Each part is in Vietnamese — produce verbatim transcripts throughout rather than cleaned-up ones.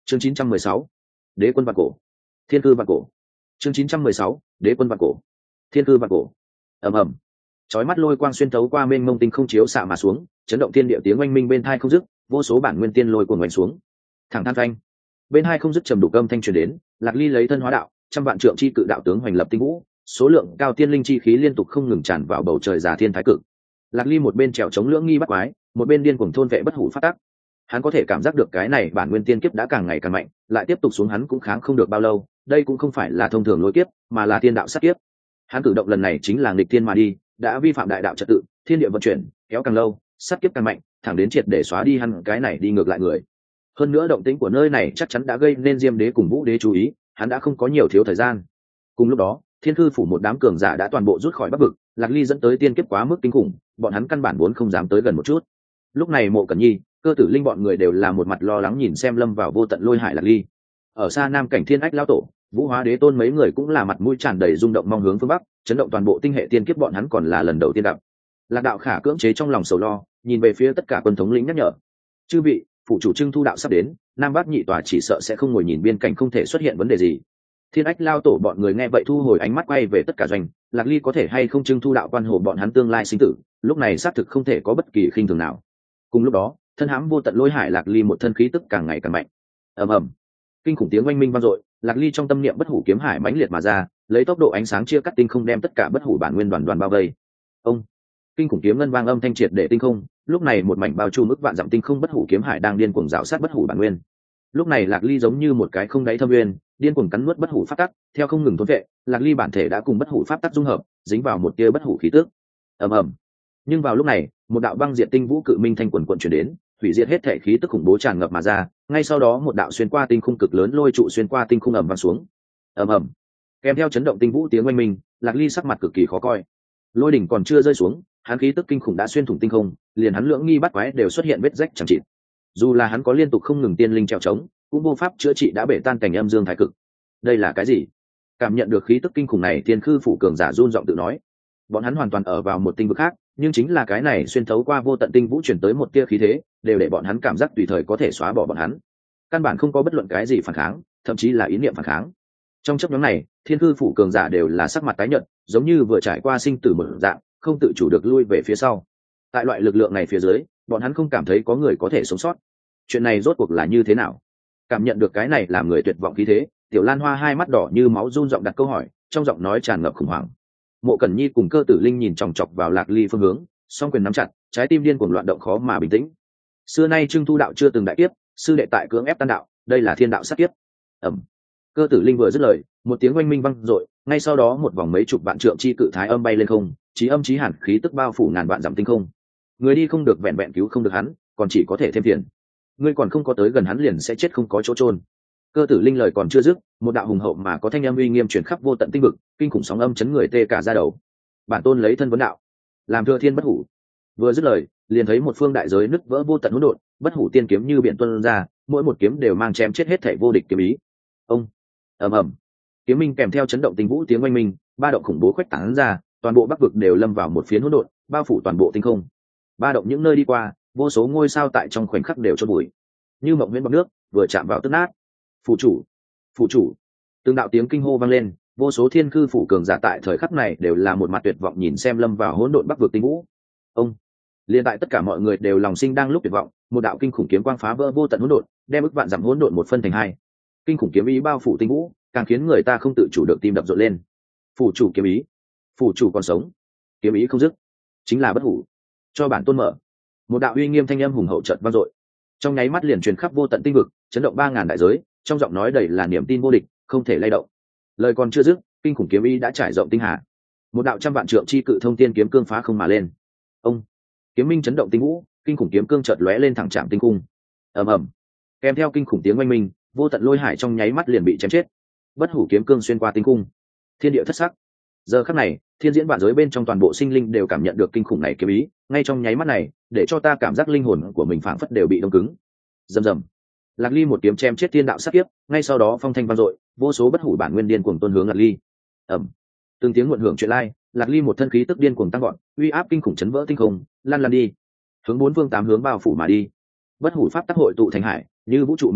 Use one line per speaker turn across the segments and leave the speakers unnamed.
chương chín trăm mười sáu, đế quân vạn cổ, thiên cư vạn cổ. chương chín trăm mười sáu, đế quân vạn cổ, thiên cư vạn cổ. ầm ầm, chói mắt lôi quang xuyên thấu qua mênh mông tinh không chiếu xạ mà xuống, chấn động thiên địa tiếng oanh minh bên thai không dứt, vô số bản nguyên tiên lôi cuồng oanh xuống. Thẳng than thanh, bên hai không dứt trầm đục âm thanh truyền đến. Lạc Ly lấy thân hóa đạo, trăm vạn trượng chi cự đạo tướng hoành lập tinh vũ, số lượng cao tiên linh chi khí liên tục không ngừng tràn vào bầu trời giả thiên thái cực. Lạc Ly một bên trèo chống lưỡng nghi bắt quái, một bên điên cuồng thôn vệ bất hủ phát tắc. Hắn có thể cảm giác được cái này bản nguyên tiên kiếp đã càng ngày càng mạnh, lại tiếp tục xuống hắn cũng kháng không được bao lâu. Đây cũng không phải là thông thường lôi kiếp, mà là tiên đạo sát kiếp. Hắn cử động lần này chính là nghịch thiên mà đi, đã vi phạm đại đạo trật tự, thiên địa vận chuyển kéo càng lâu, sát kiếp càng mạnh, thẳng đến triệt để xóa đi hắn cái này đi ngược lại người. Hơn nữa động tĩnh của nơi này chắc chắn đã gây nên Diêm Đế cùng Vũ Đế chú ý, hắn đã không có nhiều thiếu thời gian. Cùng lúc đó, Thiên Cư phủ một đám cường giả đã toàn bộ rút khỏi Bắc vực, Lạc Ly dẫn tới tiên kiếp quá mức kinh khủng, bọn hắn căn bản vốn không dám tới gần một chút. Lúc này Mộ Cẩn Nhi, Cơ Tử Linh bọn người đều là một mặt lo lắng nhìn xem lâm vào vô tận lôi hải Lạc Ly. Ở xa Nam Cảnh Thiên Ách lão tổ, Vũ Hóa Đế Tôn mấy người cũng là mặt mũi tràn đầy rung động mong hướng phương bắc, chấn động toàn bộ tinh hệ tiên kiếp bọn hắn còn là lần đầu tiên gặp. Lạc Đạo Khả cưỡng chế trong lòng sầu lo, nhìn về phía tất cả quân thống lĩnh nhắc nhở: chư vị, phủ chủ Trưng Thu đạo sắp đến, Nam Bắc nhị tòa chỉ sợ sẽ không ngồi nhìn biên cảnh không thể xuất hiện vấn đề gì. Thiên Ách lao tổ bọn người nghe vậy thu hồi ánh mắt quay về tất cả doanh, Lạc Ly có thể hay không Trưng Thu đạo quan hồ bọn hắn tương lai sinh tử, lúc này xác thực không thể có bất kỳ khinh thường nào. Cùng lúc đó, thân hãm vô tận lôi hải Lạc Ly một thân khí tức càng ngày càng mạnh. Ầm ầm, kinh khủng tiếng oanh minh vang dội, Lạc Ly trong tâm niệm bất hủ kiếm hải mãnh liệt mà ra, lấy tốc độ ánh sáng chia cắt tinh không đem tất cả bất hủ bản nguyên đoàn đoàn bao vây. Ông, kinh khủng kiếm ngân vang âm thanh triệt để tinh không, lúc này một mảnh bao trùm ức vạn dặm tinh không bất hủ kiếm hải đang điên cuồng rào sát bất hủ bản nguyên. Lúc này Lạc Ly giống như một cái không đáy thâm nguyên, điên cuồng cắn nuốt bất hủ pháp tắc, theo không ngừng thôn vệ, Lạc Ly bản thể đã cùng bất hủ pháp tắc dung hợp, dính vào một tia bất hủ khí tức. Ầm ầm. Nhưng vào lúc này, một đạo băng diệt tinh vũ cự minh thanh quần quần truyền đến, hủy diệt hết thể khí tức khủng bố tràn ngập mà ra, ngay sau đó một đạo xuyên qua tinh khung cực lớn lôi trụ xuyên qua tinh khung ầm vang xuống. Ầm ầm. Kèm theo chấn động tinh vũ tiếng oanh minh, Lạc Ly sắc mặt cực kỳ khó coi. Lôi đỉnh còn chưa rơi xuống, hắn khí tức kinh khủng đã xuyên thủng tinh không, liền hắn lưỡng nghi bắt quái đều xuất hiện vết rách chẳng chịt. Dù là hắn có liên tục không ngừng tiên linh trèo trống, cũng vô pháp chữa trị đã bể tan cảnh âm dương thái cực. Đây là cái gì? Cảm nhận được khí tức kinh khủng này, Thiên Khư phủ cường giả run giọng tự nói. Bọn hắn hoàn toàn ở vào một tinh vực khác, nhưng chính là cái này xuyên thấu qua vô tận tinh vũ chuyển tới một tia khí thế, đều để bọn hắn cảm giác tùy thời có thể xóa bỏ bọn hắn. Căn bản không có bất luận cái gì phản kháng, thậm chí là ý niệm phản kháng. Trong chấp nhóm này, Thiên Cư phủ cường giả đều là sắc mặt tái nhợt, giống như vừa trải qua sinh tử một dạng, không tự chủ được lui về phía sau. Tại loại lực lượng này phía dưới, bọn hắn không cảm thấy có người có thể sống sót. Chuyện này rốt cuộc là như thế nào? Cảm nhận được cái này làm người tuyệt vọng khí thế, Tiểu Lan Hoa hai mắt đỏ như máu run giọng đặt câu hỏi, trong giọng nói tràn ngập khủng hoảng. Mộ Cẩn Nhi cùng Cơ Tử Linh nhìn chòng chọc vào Lạc Ly phương hướng, song quyền nắm chặt, trái tim điên cuồng loạn động khó mà bình tĩnh. Xưa nay Trưng Thu đạo chưa từng đại kiếp, sư đệ tại cưỡng ép tan đạo, đây là thiên đạo sát kiếp. Ẩm. Cơ Tử Linh vừa dứt lời, một tiếng oanh minh vang dội, ngay sau đó một vòng mấy chục vạn trượng chi cự thái âm bay lên không, chí âm chí hàn khí tức bao phủ ngàn vạn dặm tinh không. Người đi không được vẹn vẹn cứu không được hắn, còn chỉ có thể thêm phiền. Ngươi còn không có tới gần hắn liền sẽ chết không có chỗ trôn. Cơ Tử Linh lời còn chưa dứt, một đạo hùng hậu mà có thanh âm uy nghiêm truyền khắp vô tận tinh vực, kinh khủng sóng âm chấn người tê cả da đầu. Bản tôn lấy thân vấn đạo, làm thừa thiên bất hủ. Vừa dứt lời, liền thấy một phương đại giới nứt vỡ vô tận hỗn độn, bất hủ tiên kiếm như biển tuôn ra, mỗi một kiếm đều mang chém chết hết thảy vô địch kiếm ý. Ông, ầm ầm, kiếm minh kèm theo chấn động tinh vũ tiếng oanh minh, ba động khủng bố khuếch tán ra, toàn bộ bắc vực đều lâm vào một phiến hỗn độn, bao phủ toàn bộ tinh không. Ba động những nơi đi qua, vô số ngôi sao tại trong khoảnh khắc đều chôn bụi, như mộng huyễn bọt nước, vừa chạm vào tức nát. Phụ chủ, phụ chủ, từng đạo tiếng kinh hô vang lên, vô số Thiên Cư phủ cường giả tại thời khắc này đều là một mặt tuyệt vọng nhìn xem lâm vào hỗn độn bắc vực tinh vũ. Ông, liền tại tất cả mọi người đều lòng sinh đang lúc tuyệt vọng, một đạo kinh khủng kiếm quang phá vỡ vô tận hỗn độn, đem ức vạn dặm hỗn độn một phân thành hai. Kinh khủng kiếm ý bao phủ tinh vũ, càng khiến người ta không tự chủ được tim đập rộn lên. Phủ chủ kiếm ý, phủ chủ còn sống, kiếm ý không dứt, chính là bất hủ. Cho bản tôn mở. Một đạo uy nghiêm thanh âm hùng hậu chợt vang dội, trong nháy mắt liền truyền khắp vô tận tinh vực, chấn động ba ngàn đại giới, trong giọng nói đầy là niềm tin vô địch, không thể lay động. Lời còn chưa dứt, kinh khủng kiếm ý đã trải rộng tinh hà. Một đạo trăm vạn trượng chi cự thông tiên kiếm cương phá không mà lên. Ông, kiếm minh chấn động tinh vũ, kinh khủng kiếm cương chợt lóe lên thẳng chạm tinh cung. Ầm ầm, kèm theo kinh khủng tiếng oanh minh, vô tận lôi hải trong nháy mắt liền bị chém chết. Bất hủ kiếm cương xuyên qua tinh cung, thiên địa thất sắc. Giờ khắc này, thiên diễn vạn giới bên trong toàn bộ sinh linh đều cảm nhận được kinh khủng này kiếm ý, ngay trong nháy mắt này, để cho ta cảm giác linh hồn của mình phảng phất đều bị đông cứng. Rầm rầm. Lạc Ly một kiếm chém chết thiên đạo sát kiếp, ngay sau đó phong thanh vang dội, vô số bất hủ bản nguyên điên cuồng tuôn hướng Lạc Ly. Ầm. Từng tiếng muộn hưởng chuyện lai, Lạc Ly một thân khí tức điên cuồng tăng gọn, uy áp kinh khủng chấn vỡ tinh không, lan lan đi, hướng bốn phương tám hướng bao phủ mà đi. Bất hủ pháp tác hội tụ thành hải, như vũ trụ mênh mông,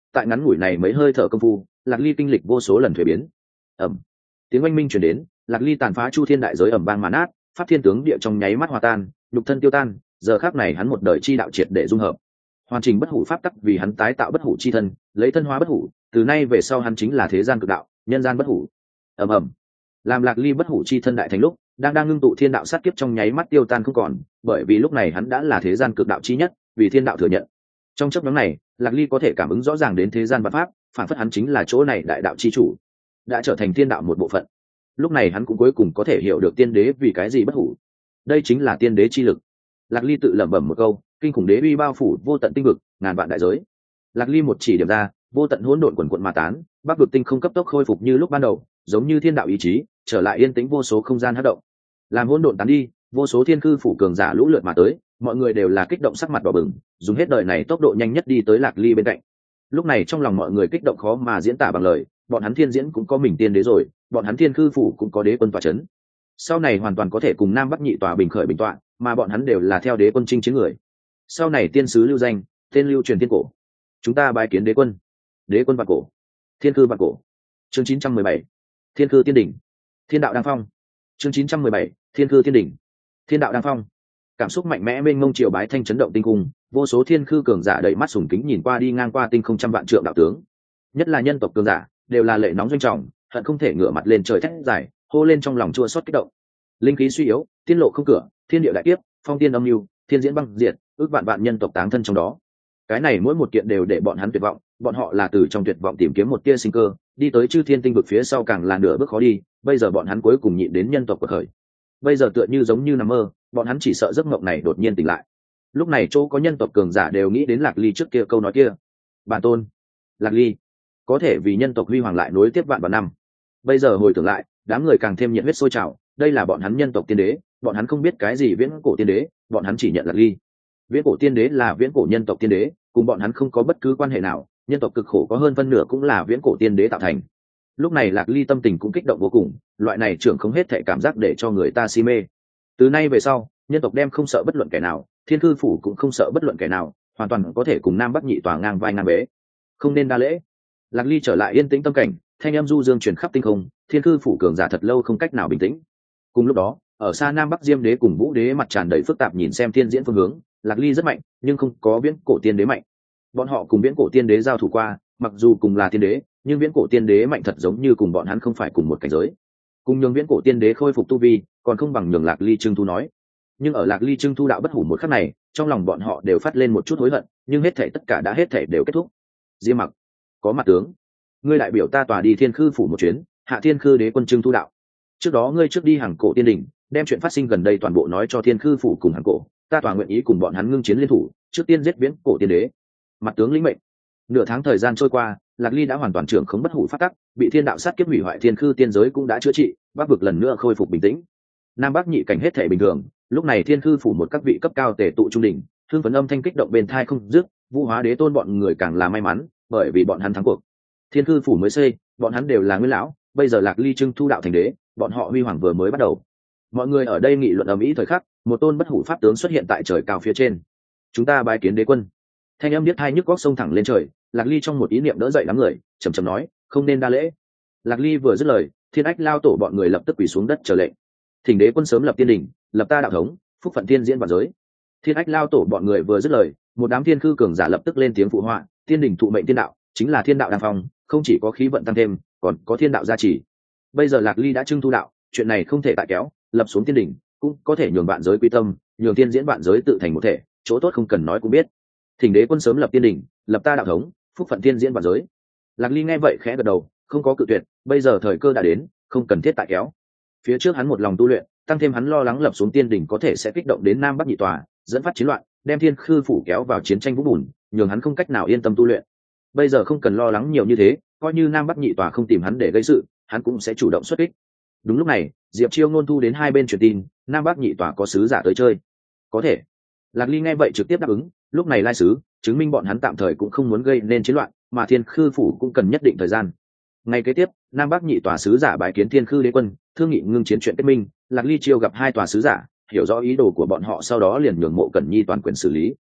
tại ngắn ngủi này mấy hơi thở công phu, Lạc Ly kinh lịch vô số lần thuế biến. Ầm, tiếng oanh minh truyền đến, Lạc Ly tàn phá chu thiên đại giới ầm vang mà nát, pháp thiên tướng địa trong nháy mắt hòa tan, nhục thân tiêu tan, giờ khắc này hắn một đời chi đạo triệt để dung hợp. Hoàn chỉnh bất hủ pháp tắc vì hắn tái tạo bất hủ chi thân, lấy thân hóa bất hủ, từ nay về sau hắn chính là thế gian cực đạo, nhân gian bất hủ. Ầm ầm. Làm Lạc Ly bất hủ chi thân đại thành lúc, đang đang ngưng tụ thiên đạo sát kiếp trong nháy mắt tiêu tan không còn, bởi vì lúc này hắn đã là thế gian cực đạo chi nhất, vì thiên đạo thừa nhận. Trong chốc ngắn này, Lạc Ly có thể cảm ứng rõ ràng đến thế gian vạn pháp, phản phất hắn chính là chỗ này đại đạo chi chủ, đã trở thành thiên đạo một bộ phận. Lúc này hắn cũng cuối cùng có thể hiểu được tiên đế vì cái gì bất hủ. Đây chính là tiên đế chi lực. Lạc Ly tự lẩm bẩm một câu, kinh khủng đế uy bao phủ vô tận tinh vực, ngàn vạn đại giới. Lạc Ly một chỉ điểm ra, vô tận hỗn độn quần quần mà tán, bắc vực tinh không cấp tốc khôi phục như lúc ban đầu, giống như thiên đạo ý chí, trở lại yên tĩnh vô số không gian hất động. Làm hỗn độn tán đi, vô số thiên cư phủ cường giả lũ lượt mà tới, mọi người đều là kích động sắc mặt đỏ bừng, dùng hết đời này tốc độ nhanh nhất đi tới Lạc Ly bên cạnh. Lúc này trong lòng mọi người kích động khó mà diễn tả bằng lời, bọn hắn thiên diễn cũng có mình tiên đế rồi, bọn hắn thiên cư phủ cũng có đế quân tọa chấn. Sau này hoàn toàn có thể cùng Nam Bắc nhị tòa bình khởi bình tọa, mà bọn hắn đều là theo đế quân chinh chiến người. Sau này tiên sứ lưu danh, tên lưu truyền thiên cổ. Chúng ta bái kiến đế quân. Đế quân vạn cổ. Thiên cư vạn cổ. Chương chín trăm mười bảy. Thiên cư tiên đỉnh. Thiên đạo đăng phong. Chương chín trăm mười bảy. Thiên cư tiên đỉnh. Thiên đạo đăng phong. Cảm xúc mạnh mẽ mênh mông triều bái thanh chấn động tinh cung, vô số thiên cư cường giả đẩy mắt sùng kính nhìn qua đi ngang qua tinh không trăm vạn trượng đạo tướng. Nhất là nhân tộc cường giả, đều là lệ nóng doanh trọng, hận không thể ngửa mặt lên trời thét giải, hô lên trong lòng chua xót kích động. Linh khí suy yếu, tiên lộ không cửa, thiên địa đại kiếp, phong tiên âm lưu, thiên diễn băng diệt, ước vạn vạn nhân tộc táng thân trong đó. Cái này mỗi một kiện đều để bọn hắn tuyệt vọng, bọn họ là từ trong tuyệt vọng tìm kiếm một tia sinh cơ, đi tới chư thiên tinh vực phía sau càng là nửa bước khó đi, bây giờ bọn hắn cuối cùng nhịn đến nhân tộc của khởi. Bây giờ tựa như giống như nằm mơ, bọn hắn chỉ sợ giấc mộng này đột nhiên tỉnh lại. Lúc này chỗ có nhân tộc cường giả đều nghĩ đến Lạc Ly trước kia câu nói kia. Bản tôn, Lạc Ly, có thể vì nhân tộc huy hoàng lại nối tiếp vạn vạn năm. Bây giờ hồi tưởng lại, đám người càng thêm nhiệt huyết sôi trào, đây là bọn hắn nhân tộc tiên đế, bọn hắn không biết cái gì viễn cổ tiên đế, bọn hắn chỉ nhận Lạc Ly. Viễn cổ tiên đế là viễn cổ nhân tộc tiên đế, cùng bọn hắn không có bất cứ quan hệ nào, nhân tộc cực khổ có hơn phân nửa cũng là viễn cổ tiên đế tạo thành. Lúc này Lạc Ly tâm tình cũng kích động vô cùng, loại này trưởng không hết thể cảm giác để cho người ta si mê. Từ nay về sau, nhân tộc đem không sợ bất luận kẻ nào, thiên cư phủ cũng không sợ bất luận kẻ nào, hoàn toàn có thể cùng Nam Bắc nhị tòa ngang vai ngang bế. Không nên đa lễ. Lạc Ly trở lại yên tĩnh tâm cảnh, thanh âm du dương truyền khắp tinh không, thiên cư phủ cường giả thật lâu không cách nào bình tĩnh. Cùng lúc đó, ở xa Nam Bắc Diêm đế cùng Vũ đế mặt tràn đầy phức tạp nhìn xem thiên diễn phương hướng, Lạc Ly rất mạnh, nhưng không có viễn cổ tiên đế mạnh. Bọn họ cùng viễn cổ tiên đế giao thủ qua, mặc dù cùng là tiên đế, nhưng viễn cổ tiên đế mạnh thật giống như cùng bọn hắn không phải cùng một cảnh giới. Cùng nhường viễn cổ tiên đế khôi phục tu vi, còn không bằng nhường Lạc Ly trưng thu nói. Nhưng ở Lạc Ly trưng thu đạo bất hủ một khắc này, trong lòng bọn họ đều phát lên một chút hối hận, nhưng hết thảy tất cả đã hết thảy đều kết thúc. Diêm Mặc, có mặt tướng, ngươi đại biểu ta tòa đi thiên khư phủ một chuyến, hạ thiên khư đế quân trưng thu đạo. Trước đó ngươi trước đi hàng cổ tiên đỉnh, đem chuyện phát sinh gần đây toàn bộ nói cho thiên khư phủ cùng hàng cổ, ta tòa nguyện ý cùng bọn hắn ngưng chiến liên thủ, trước tiên giết viễn cổ tiên đế. Mặt tướng lĩnh mệnh. Nửa tháng thời gian trôi qua, Lạc Ly đã hoàn toàn trưởng khống bất hủ phát tắc, bị thiên đạo sát kiếp hủy hoại thiên khư tiên giới cũng đã chữa trị, bắc vực lần nữa khôi phục bình tĩnh. Nam Bắc nhị cảnh hết thể bình thường, lúc này thiên khư phủ một các vị cấp cao tề tụ trung đỉnh, thương phấn âm thanh kích động bên thai không dứt, Vũ Hóa Đế tôn bọn người càng là may mắn, bởi vì bọn hắn thắng cuộc. Thiên khư phủ mới xây, bọn hắn đều là nguyên lão, bây giờ Lạc Ly trưng thu đạo thành đế, bọn họ huy hoàng vừa mới bắt đầu. Mọi người ở đây nghị luận ầm ĩ thời khắc, một tôn bất hủ pháp tướng xuất hiện tại trời cao phía trên. Chúng ta bái kiến đế quân. Thanh âm biết hai nhức góc sông thẳng lên trời, Lạc Ly trong một ý niệm đỡ dậy đám người, trầm trầm nói, không nên đa lễ. Lạc Ly vừa dứt lời, Thiên Ách lao tổ bọn người lập tức quỳ xuống đất chờ lệnh. Thỉnh đế quân sớm lập tiên đỉnh, lập ta đạo thống, phúc phận thiên diễn vạn giới. Thiên Ách lao tổ bọn người vừa dứt lời, một đám thiên khư cường giả lập tức lên tiếng phụ họa, tiên đỉnh thụ mệnh tiên đạo, chính là thiên đạo đăng phong, không chỉ có khí vận tăng thêm, còn có thiên đạo gia trì. Bây giờ Lạc Ly đã trưng thu đạo, chuyện này không thể tại kéo, lập xuống tiên đỉnh, cũng có thể nhường vạn giới quy tâm, nhường thiên diễn vạn giới tự thành một thể, chỗ tốt không cần nói cũng biết. Thỉnh đế quân sớm lập tiên đỉnh, lập ta đạo thống, phúc phận thiên diễn vạn giới. Lạc Ly nghe vậy khẽ gật đầu, không có cự tuyệt, bây giờ thời cơ đã đến, không cần thiết tại kéo. Phía trước hắn một lòng tu luyện, tăng thêm hắn lo lắng lập xuống tiên đỉnh có thể sẽ kích động đến Nam Bắc nhị tòa, dẫn phát chiến loạn, đem thiên khư phủ kéo vào chiến tranh vũng bùn, nhường hắn không cách nào yên tâm tu luyện. Bây giờ không cần lo lắng nhiều như thế, coi như Nam Bắc nhị tòa không tìm hắn để gây sự, hắn cũng sẽ chủ động xuất kích. Đúng lúc này, Diệp Chiêu ngôn thu đến hai bên truyền tin, Nam Bắc nhị tòa có sứ giả tới chơi. Có thể. Lạc Ly nghe vậy trực tiếp đáp ứng, lúc này lai sứ, chứng minh bọn hắn tạm thời cũng không muốn gây nên chiến loạn, mà thiên khư phủ cũng cần nhất định thời gian. Ngày kế tiếp, Nam Bắc nhị tòa sứ giả bái kiến thiên khư đế quân, thương nghị ngưng chiến chuyện kết minh. Lạc Ly chiêu gặp hai tòa sứ giả, hiểu rõ ý đồ của bọn họ, sau đó liền nhường Mộ Cẩn Nhi toàn quyền xử lý.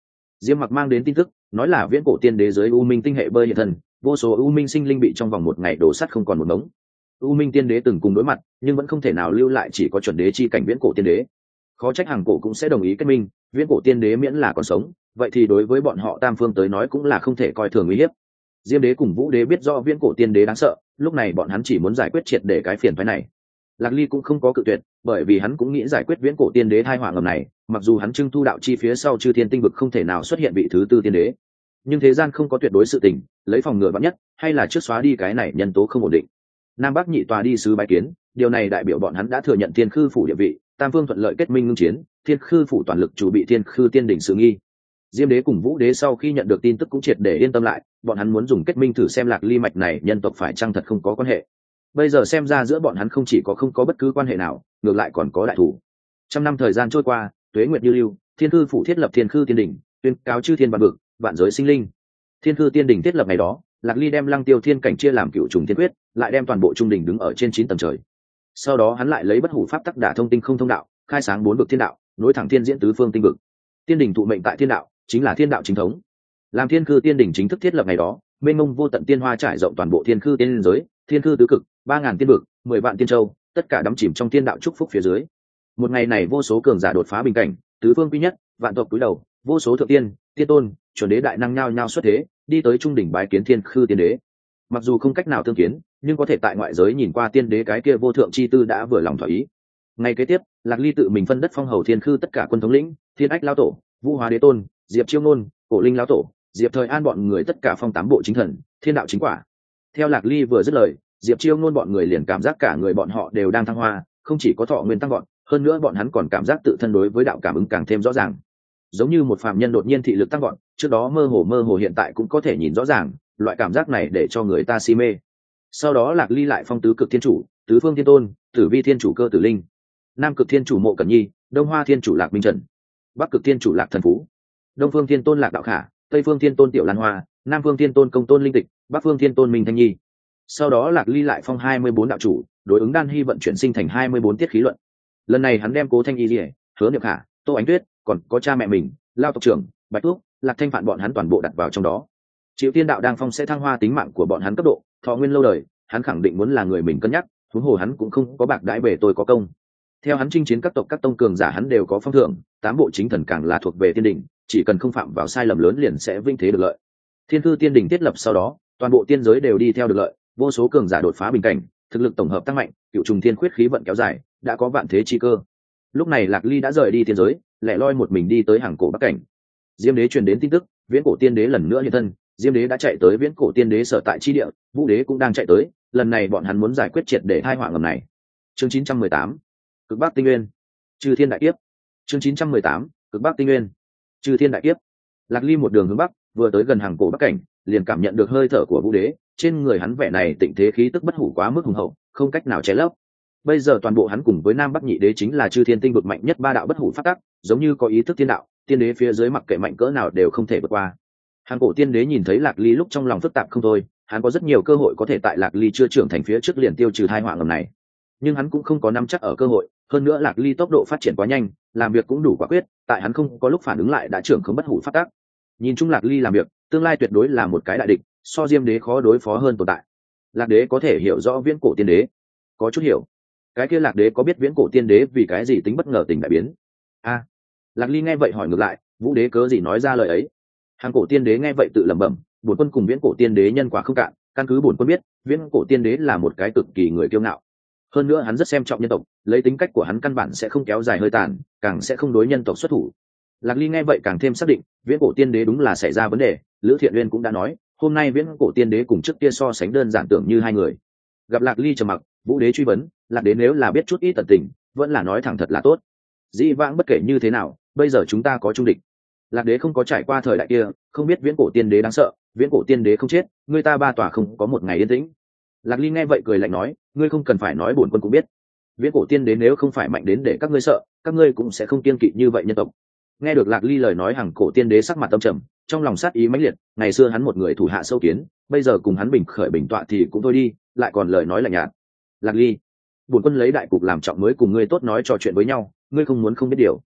Diêm Mặc mang đến tin tức nói là viễn cổ tiên đế dưới u minh tinh hệ bơi hiện thần, vô số u minh sinh linh bị trong vòng một ngày đổ sắt không còn một mống. U minh tiên đế từng cùng đối mặt nhưng vẫn không thể nào lưu lại chỉ có chuẩn đế chi cảnh viễn cổ tiên đế. Khó trách hàng cổ cũng sẽ đồng ý kết minh, viễn cổ tiên đế miễn là còn sống, vậy thì đối với bọn họ tam phương tới nói cũng là không thể coi thường uy hiếp. Diêm đế cùng Vũ đế biết rõ viễn cổ tiên đế đáng sợ, lúc này bọn hắn chỉ muốn giải quyết triệt để cái phiền phức này. Lạc Ly cũng không có cự tuyệt, bởi vì hắn cũng nghĩ giải quyết viễn cổ tiên đế thai họa ngầm này, mặc dù hắn trưng thu đạo chi phía sau chư thiên tinh vực không thể nào xuất hiện vị thứ tư tiên đế, nhưng thế gian không có tuyệt đối sự tình, lấy phòng ngừa vạn nhất, hay là trước xóa đi cái này nhân tố không ổn định. Nam Bắc nhị tòa đi sứ bái kiến, điều này đại biểu bọn hắn đã thừa nhận Thiên Khư phủ địa vị, tam phương thuận lợi kết minh ngưng chiến, Thiên Khư phủ toàn lực chủ bị Thiên Khư tiên đỉnh sự nghi. Diêm đế cùng Vũ đế sau khi nhận được tin tức cũng triệt để yên tâm lại, bọn hắn muốn dùng kết minh thử xem Lạc Ly mạch này nhân tộc phải chăng thật không có quan hệ. Bây giờ xem ra giữa bọn hắn không chỉ có không có bất cứ quan hệ nào, ngược lại còn có đại thủ. Trăm năm thời gian trôi qua, tuế nguyệt như lưu, Thiên Khư phủ thiết lập Thiên Khư tiên đỉnh, tuyên cáo chư thiên vạn vực, vạn giới sinh linh. Thiên Khư tiên đỉnh thiết lập ngày đó, Lạc Ly đem Lăng Tiêu thiên cảnh chia làm cựu trùng thiên quyết, lại đem toàn bộ trung đỉnh đứng ở trên chín tầng trời. Sau đó hắn lại lấy bất hủ pháp tắc đả thông tinh không thông đạo, khai sáng bốn vực thiên đạo, nối thẳng thiên diễn tứ phương tinh vực. Tiên đỉnh thụ mệnh tại thiên đạo, chính là thiên đạo chính thống. Làm Thiên Khư tiên đỉnh chính thức thiết lập ngày đó, mênh mông vô tận tiên hoa trải rộng toàn bộ Thiên Khư tiên giới, Thiên Khư tứ cực, ba ngàn tiên vực, mười vạn tiên châu, tất cả đắm chìm trong thiên đạo chúc phúc phía dưới. Một ngày này vô số cường giả đột phá bình cảnh, tứ phương quy nhất, vạn tộc cúi đầu, vô số thượng tiên, tiên tôn, chuẩn đế đại năng nhao nhao xuất thế, đi tới trung đỉnh bái kiến Thiên Khư tiên đế. Mặc dù không cách nào tương kiến, nhưng có thể tại ngoại giới nhìn qua tiên đế cái kia vô thượng chi tư đã vừa lòng thỏa ý. Ngày kế tiếp, Lạc Ly tự mình phân đất phong hầu Thiên Khư tất cả quân thống lĩnh, Thiên Ách lão tổ, Vũ Hóa đế tôn, Diệp Chiêu Nôn, Cổ Linh lão tổ, Diệp Thời An bọn người tất cả phong tám bộ chính thần, thiên đạo chính quả. Theo Lạc Ly vừa dứt lời, Diệp Chiêu Nôn bọn người liền cảm giác cả người bọn họ đều đang thăng hoa, không chỉ có thọ nguyên tăng vọt, hơn nữa bọn hắn còn cảm giác tự thân đối với đạo cảm ứng càng thêm rõ ràng. Giống như một phàm nhân đột nhiên thị lực tăng vọt, trước đó mơ hồ mơ hồ hiện tại cũng có thể nhìn rõ ràng, loại cảm giác này để cho người ta si mê. Sau đó Lạc Ly lại phong tứ cực thiên chủ, tứ phương thiên tôn, tử vi thiên chủ Cơ Tử Linh, nam cực thiên chủ Mộ Cẩn Nhi, đông hoa thiên chủ Lạc Minh Trần, bắc cực thiên chủ Lạc Thần Phú, đông phương thiên tôn Lạc Đạo Khả, tây phương thiên tôn Tiểu Lan Hoa, nam phương thiên tôn Công Tôn Linh Tịch, bắc phương thiên tôn Minh Thanh Nhi. Sau đó Lạc Ly lại phong hai mươi bốn đạo chủ, đối ứng đan hy vận chuyển sinh thành hai mươi bốn tiết khí luận. Lần này hắn đem Cố Thanh Y Liễu, Hứa Niệm Khả, Tô Ánh Tuyết, còn có cha mẹ mình, Lao tộc trưởng, Bạch Tuốc, Lạc Thanh Phạn bọn hắn toàn bộ đặt vào trong đó. Triệu Tiên đạo đang phong sẽ thăng hoa tính mạng của bọn hắn cấp độ, thọ nguyên lâu đời, hắn khẳng định muốn là người mình cân nhắc, huống hồ hắn cũng không có bạc đãi bề tôi có công. Theo hắn chinh chiến các tộc các tông cường giả hắn đều có phong thưởng, tám bộ chính thần càng là thuộc về tiên đỉnh, chỉ cần không phạm vào sai lầm lớn liền sẽ vinh thế được lợi. Thiên Khư tiên đỉnh thiết lập sau đó, toàn bộ tiên giới đều đi theo được lợi, vô số cường giả đột phá bình cảnh, thực lực tổng hợp tăng mạnh, cựu trùng thiên khuyết khí vận kéo dài, đã có vạn thế chi cơ. Lúc này Lạc Ly đã rời đi tiên giới, lẻ loi một mình đi tới hàng cổ bắc cảnh. Diêm đế truyền đến tin tức, viễn cổ tiên đế lần nữa hiện thân, Diêm đế đã chạy tới viễn cổ tiên đế sở tại chi địa, Vũ đế cũng đang chạy tới, lần này bọn hắn muốn giải quyết triệt để tai họa ngầm này. Chương chín trăm mười tám, Cực Bắc Tinh Nguyên, Chư Thiên đại kiếp. Chương chín trăm mười tám, Cực Bắc Tinh Nguyên, Chư Thiên đại kiếp. Lạc Ly một đường hướng bắc, vừa tới gần hàng cổ bắc cảnh, liền cảm nhận được hơi thở của Vũ đế, trên người hắn vẻ này tịnh thế khí tức bất hủ quá mức hùng hậu, không cách nào che lấp. Bây giờ toàn bộ hắn cùng với Nam Bắc nhị đế chính là chư thiên tinh vực mạnh nhất ba đạo bất hủ pháp tắc, giống như có ý thức thiên đạo, tiên đế phía dưới mặc kệ mạnh cỡ nào đều không thể vượt qua. Hàng cổ tiên đế nhìn thấy Lạc Ly lúc trong lòng phức tạp không thôi, hắn có rất nhiều cơ hội có thể tại Lạc Ly chưa trưởng thành phía trước liền tiêu trừ tai họa ngầm này, nhưng hắn cũng không có nắm chắc ở cơ hội, hơn nữa Lạc Ly tốc độ phát triển quá nhanh, làm việc cũng đủ quả quyết, tại hắn không có lúc phản ứng lại đã trưởng không bất hủ pháp tắc. Nhìn chung Lạc Ly làm việc, tương lai tuyệt đối là một cái đại địch, so Diêm đế khó đối phó hơn tồn tại. Lạc đế có thể hiểu rõ viễn cổ tiên đế, có chút hiểu. Cái kia Lạc đế có biết viễn cổ tiên đế vì cái gì tính bất ngờ tình đại biến? A, à, Lạc Ly nghe vậy hỏi ngược lại, Vũ đế cớ gì nói ra lời ấy? Hàng cổ tiên đế nghe vậy tự lẩm bẩm, bổn quân cùng viễn cổ tiên đế nhân quả không cạn, căn cứ bổn quân biết, viễn cổ tiên đế là một cái cực kỳ người kiêu ngạo. Hơn nữa hắn rất xem trọng nhân tộc, lấy tính cách của hắn căn bản sẽ không kéo dài hơi tàn, càng sẽ không đối nhân tộc xuất thủ. Lạc Ly nghe vậy càng thêm xác định, viễn cổ tiên đế đúng là xảy ra vấn đề. Lữ Thiện Uyên cũng đã nói, hôm nay viễn cổ tiên đế cùng trước kia so sánh đơn giản tưởng như hai người. Gặp Lạc Ly trầm mặc, Vũ đế truy vấn, Lạc đế nếu là biết chút ít tận tình, vẫn là nói thẳng thật là tốt. Dĩ vãng bất kể như thế nào, bây giờ chúng ta có trung địch. Lạc đế không có trải qua thời đại kia, không biết viễn cổ tiên đế đáng sợ, viễn cổ tiên đế không chết, người ta ba tòa không có một ngày yên tĩnh. Lạc Ly nghe vậy cười lạnh nói, ngươi không cần phải nói bổn quân cũng biết, viễn cổ tiên đế nếu không phải mạnh đến để các ngươi sợ, các ngươi cũng sẽ không kiên kỵ như vậy nhân tộc. Nghe được Lạc Ly lời nói, hàng cổ tiên đế sắc mặt tâm trầm, trong lòng sát ý mãnh liệt, ngày xưa hắn một người thủ hạ sâu kiến, bây giờ cùng hắn bình khởi bình tọa thì cũng thôi đi, lại còn lời nói lạnh nhạt. Lạc Ly, bổn quân lấy đại cục làm trọng mới cùng ngươi tốt nói trò chuyện với nhau, ngươi không muốn không biết điều.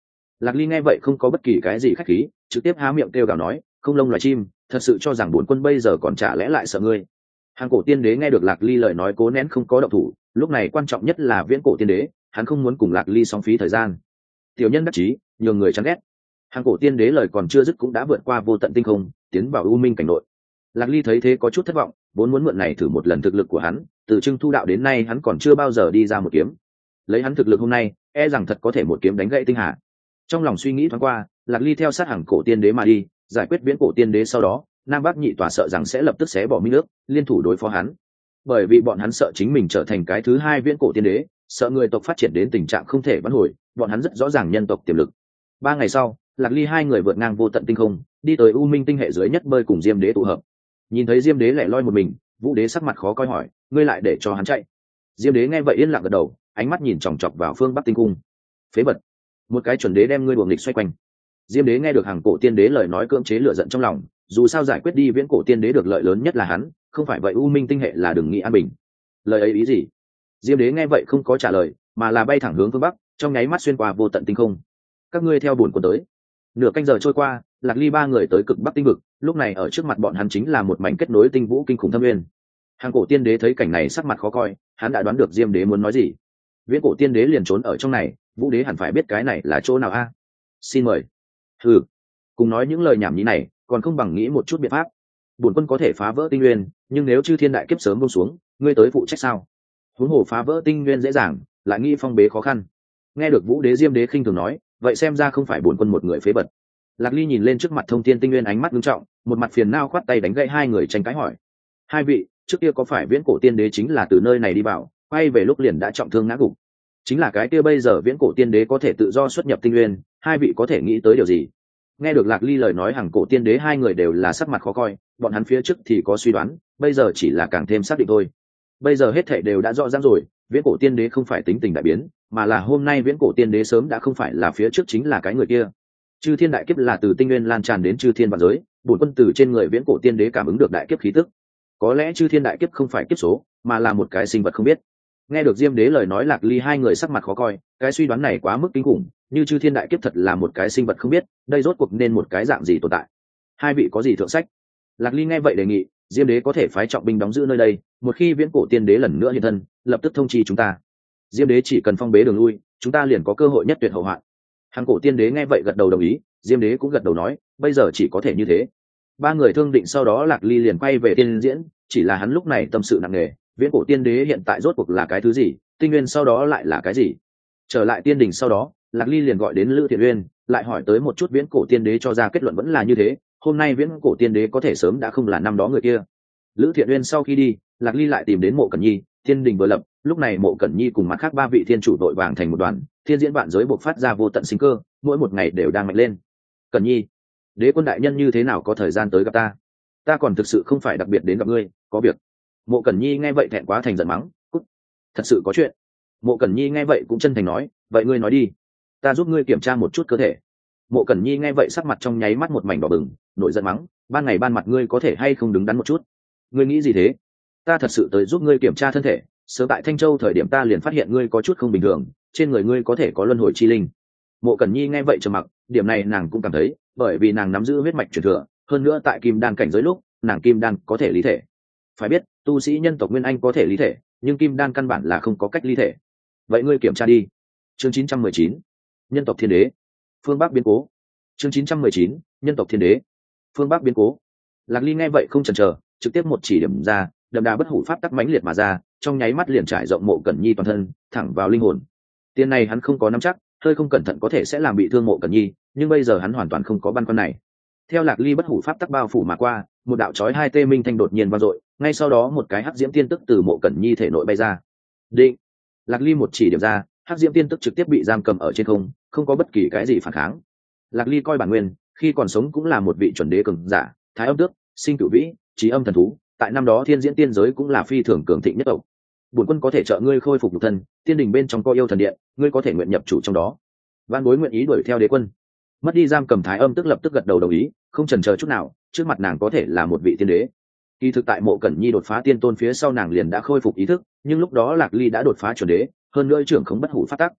Lạc Ly nghe vậy không có bất kỳ cái gì khách khí, trực tiếp há miệng kêu gào nói, không lông loài chim, thật sự cho rằng bổn quân bây giờ còn chả lẽ lại sợ ngươi. Hàng cổ tiên đế nghe được Lạc Ly lời nói cố nén không có động thủ, lúc này quan trọng nhất là viễn cổ tiên đế, hắn không muốn cùng Lạc Ly sóng phí thời gian. Tiểu nhân đắc chí, nhường người chán ghét. Hàng cổ tiên đế lời còn chưa dứt cũng đã vượt qua vô tận tinh không, tiến vào u minh cảnh nội. Lạc Ly thấy thế có chút thất vọng, vốn muốn mượn này thử một lần thực lực của hắn, từ Trưng Thu đạo đến nay hắn còn chưa bao giờ đi ra một kiếm. Lấy hắn thực lực hôm nay, e rằng thật có thể một kiếm đánh gãy tinh hà. Trong lòng suy nghĩ thoáng qua, Lạc Ly theo sát hàng cổ tiên đế mà đi, giải quyết viễn cổ tiên đế sau đó, Nam Bắc nhị tòa sợ rằng sẽ lập tức xé bỏ minh nước, liên thủ đối phó hắn. Bởi vì bọn hắn sợ chính mình trở thành cái thứ hai viễn cổ tiên đế, sợ người tộc phát triển đến tình trạng không thể vãn hồi, bọn hắn rất rõ ràng nhân tộc tiềm lực. Ba ngày sau, Lạc Ly hai người vượt ngang vô tận tinh không, đi tới u minh tinh hệ dưới nhất bơi cùng Diêm Đế tụ hợp. Nhìn thấy Diêm Đế lẻ loi một mình, Vũ Đế sắc mặt khó coi hỏi, ngươi lại để cho hắn chạy? Diêm Đế nghe vậy yên lặng gật đầu, ánh mắt nhìn chòng chọc vào phương Bắc tinh cung. Phế vật, một cái chuẩn đế đem ngươi đuổi nghịch xoay quanh. Diêm Đế nghe được hàng cổ tiên đế lời nói cưỡng chế lửa giận trong lòng, dù sao giải quyết đi viễn cổ tiên đế được lợi lớn nhất là hắn, không phải vậy u minh tinh hệ là đừng nghĩ an bình. Lời ấy ý gì? Diêm Đế nghe vậy không có trả lời, mà là bay thẳng hướng phương Bắc, trong nháy mắt xuyên qua vô tận tinh không. Các ngươi theo bổn quân tới. Nửa canh giờ trôi qua, Lạc Ly ba người tới cực Bắc tinh vực, lúc này ở trước mặt bọn hắn chính là một mảnh kết nối tinh vũ kinh khủng thâm nguyên. Hàng cổ tiên đế thấy cảnh này sắc mặt khó coi, hắn đã đoán được Diêm Đế muốn nói gì. Viễn cổ tiên đế liền trốn ở trong này, Vũ Đế hẳn phải biết cái này là chỗ nào a? Xin mời. Hừ, cùng nói những lời nhảm nhí này, còn không bằng nghĩ một chút biện pháp. Bổn quân có thể phá vỡ tinh nguyên, nhưng nếu chư thiên đại kiếp sớm buông xuống, ngươi tới phụ trách sao? Huống hồ phá vỡ tinh nguyên dễ dàng, lại nghĩ phong bế khó khăn. Nghe được Vũ Đế Diêm Đế khinh thường nói, vậy xem ra không phải bổn quân một người phế bật. Lạc Ly nhìn lên trước mặt thông thiên tinh nguyên ánh mắt nghiêm trọng, một mặt phiền nao khoát tay đánh gãy hai người tranh cãi hỏi: hai vị, trước kia có phải viễn cổ tiên đế chính là từ nơi này đi vào, quay về lúc liền đã trọng thương ngã gục? Chính là cái kia bây giờ viễn cổ tiên đế có thể tự do xuất nhập tinh nguyên, hai vị có thể nghĩ tới điều gì? Nghe được Lạc Ly lời nói, hàng cổ tiên đế hai người đều là sắc mặt khó coi, bọn hắn phía trước thì có suy đoán, bây giờ chỉ là càng thêm xác định thôi. Bây giờ hết thảy đều đã rõ ràng rồi, viễn cổ tiên đế không phải tính tình đại biến, mà là hôm nay viễn cổ tiên đế sớm đã không phải là phía trước chính là cái người kia. Chư thiên đại kiếp là từ tinh nguyên lan tràn đến chư thiên vạn giới, bổn quân từ trên người viễn cổ tiên đế cảm ứng được đại kiếp khí tức. Có lẽ chư thiên đại kiếp không phải kiếp số, mà là một cái sinh vật không biết. Nghe được Diêm Đế lời nói, Lạc Ly hai người sắc mặt khó coi, cái suy đoán này quá mức kinh khủng, như chư thiên đại kiếp thật là một cái sinh vật không biết, đây rốt cuộc nên một cái dạng gì tồn tại? Hai vị có gì thượng sách? Lạc Ly nghe vậy đề nghị, Diêm Đế có thể phái trọng binh đóng giữ nơi đây, một khi viễn cổ tiên đế lần nữa hiện thân, lập tức thông chi chúng ta. Diêm Đế chỉ cần phong bế đường lui, chúng ta liền có cơ hội nhất tuyệt hậu hoạn. Hàng cổ tiên đế nghe vậy gật đầu đồng ý, Diêm Đế cũng gật đầu nói, bây giờ chỉ có thể như thế. Ba người thương định sau đó, Lạc Ly liền quay về tiên diễn, chỉ là hắn lúc này tâm sự nặng nề, viễn cổ tiên đế hiện tại rốt cuộc là cái thứ gì, tinh nguyên sau đó lại là cái gì? Trở lại tiên đình sau đó, Lạc Ly liền gọi đến Lữ Thiện Uyên, lại hỏi tới một chút viễn cổ tiên đế, cho ra kết luận vẫn là như thế, hôm nay viễn cổ tiên đế có thể sớm đã không là năm đó người kia. Lữ Thiện Uyên sau khi đi, Lạc Ly lại tìm đến Mộ Cẩn Nhi, tiên đình vừa lập, lúc này Mộ Cẩn Nhi cùng mặt khác ba vị thiên chủ đội vàng thành một đoàn, thiên diễn vạn giới bộc phát ra vô tận sinh cơ, mỗi một ngày đều đang mạnh lên. Cẩn Nhi, đế quân đại nhân như thế nào có thời gian tới gặp ta? Ta còn thực sự không phải đặc biệt đến gặp ngươi, có việc. Mộ Cẩn Nhi nghe vậy thẹn quá thành giận mắng, cút, thật sự có chuyện. Mộ Cẩn Nhi nghe vậy cũng chân thành nói, vậy ngươi nói đi, ta giúp ngươi kiểm tra một chút cơ thể. Mộ Cẩn Nhi nghe vậy sắc mặt trong nháy mắt một mảnh đỏ bừng, nổi giận mắng, ban ngày ban mặt ngươi có thể hay không đứng đắn một chút? Ngươi nghĩ gì thế? Ta thật sự tới giúp ngươi kiểm tra thân thể, sớm tại Thanh Châu thời điểm ta liền phát hiện ngươi có chút không bình thường, trên người ngươi có thể có luân hồi chi linh. Mộ Cẩn Nhi nghe vậy trầm mặc, điểm này nàng cũng cảm thấy, bởi vì nàng nắm giữ huyết mạch truyền thừa, hơn nữa tại kim đan cảnh giới lúc, nàng kim đan có thể lý thể. Phải biết, tu sĩ nhân tộc Nguyên Anh có thể lý thể, nhưng kim đan căn bản là không có cách lý thể. Vậy ngươi kiểm tra đi. Chương chín trăm mười chín, nhân tộc thiên đế, phương Bắc biến cố. Chương chín trăm mười chín, nhân tộc thiên đế, phương Bắc biến cố. Lạc Ly nghe vậy không chần chờ, trực tiếp một chỉ điểm ra, đậm đà bất hủ pháp tắc mãnh liệt mà ra, trong nháy mắt liền trải rộng Mộ Cẩn Nhi toàn thân, thẳng vào linh hồn. Tiên này hắn không có nắm chắc, hơi không cẩn thận có thể sẽ làm bị thương Mộ Cẩn Nhi, nhưng bây giờ hắn hoàn toàn không có băn khoăn này. Theo Lạc Ly bất hủ pháp tắc bao phủ mà qua, một đạo chói hai tê minh thanh đột nhiên vang dội, ngay sau đó một cái hắc diễm tiên tức từ Mộ Cẩn Nhi thể nội bay ra. Định. Lạc Ly một chỉ điểm ra, hắc diễm tiên tức trực tiếp bị giam cầm ở trên không, không có bất kỳ cái gì phản kháng. Lạc Ly coi bản nguyên, khi còn sống cũng là một vị chuẩn đế cường giả, thái âm tước, sinh cửu vĩ, trí âm thần thú, tại năm đó thiên diễn tiên giới cũng là phi thường cường thịnh nhất tộc. Bổn quân có thể trợ ngươi khôi phục nhục thân, tiên đình bên trong có yêu thần điện, ngươi có thể nguyện nhập chủ trong đó. Van Bối nguyện ý đuổi theo đế quân. Mất đi giam cầm thái âm tức lập tức gật đầu đồng ý, không chần chờ chút nào, trước mặt nàng có thể là một vị tiên đế. Kỳ thực tại Mộ Cẩn Nhi đột phá tiên tôn phía sau nàng liền đã khôi phục ý thức, nhưng lúc đó Lạc Ly đã đột phá chuẩn đế, hơn nữa trưởng không bất hủ pháp tắc.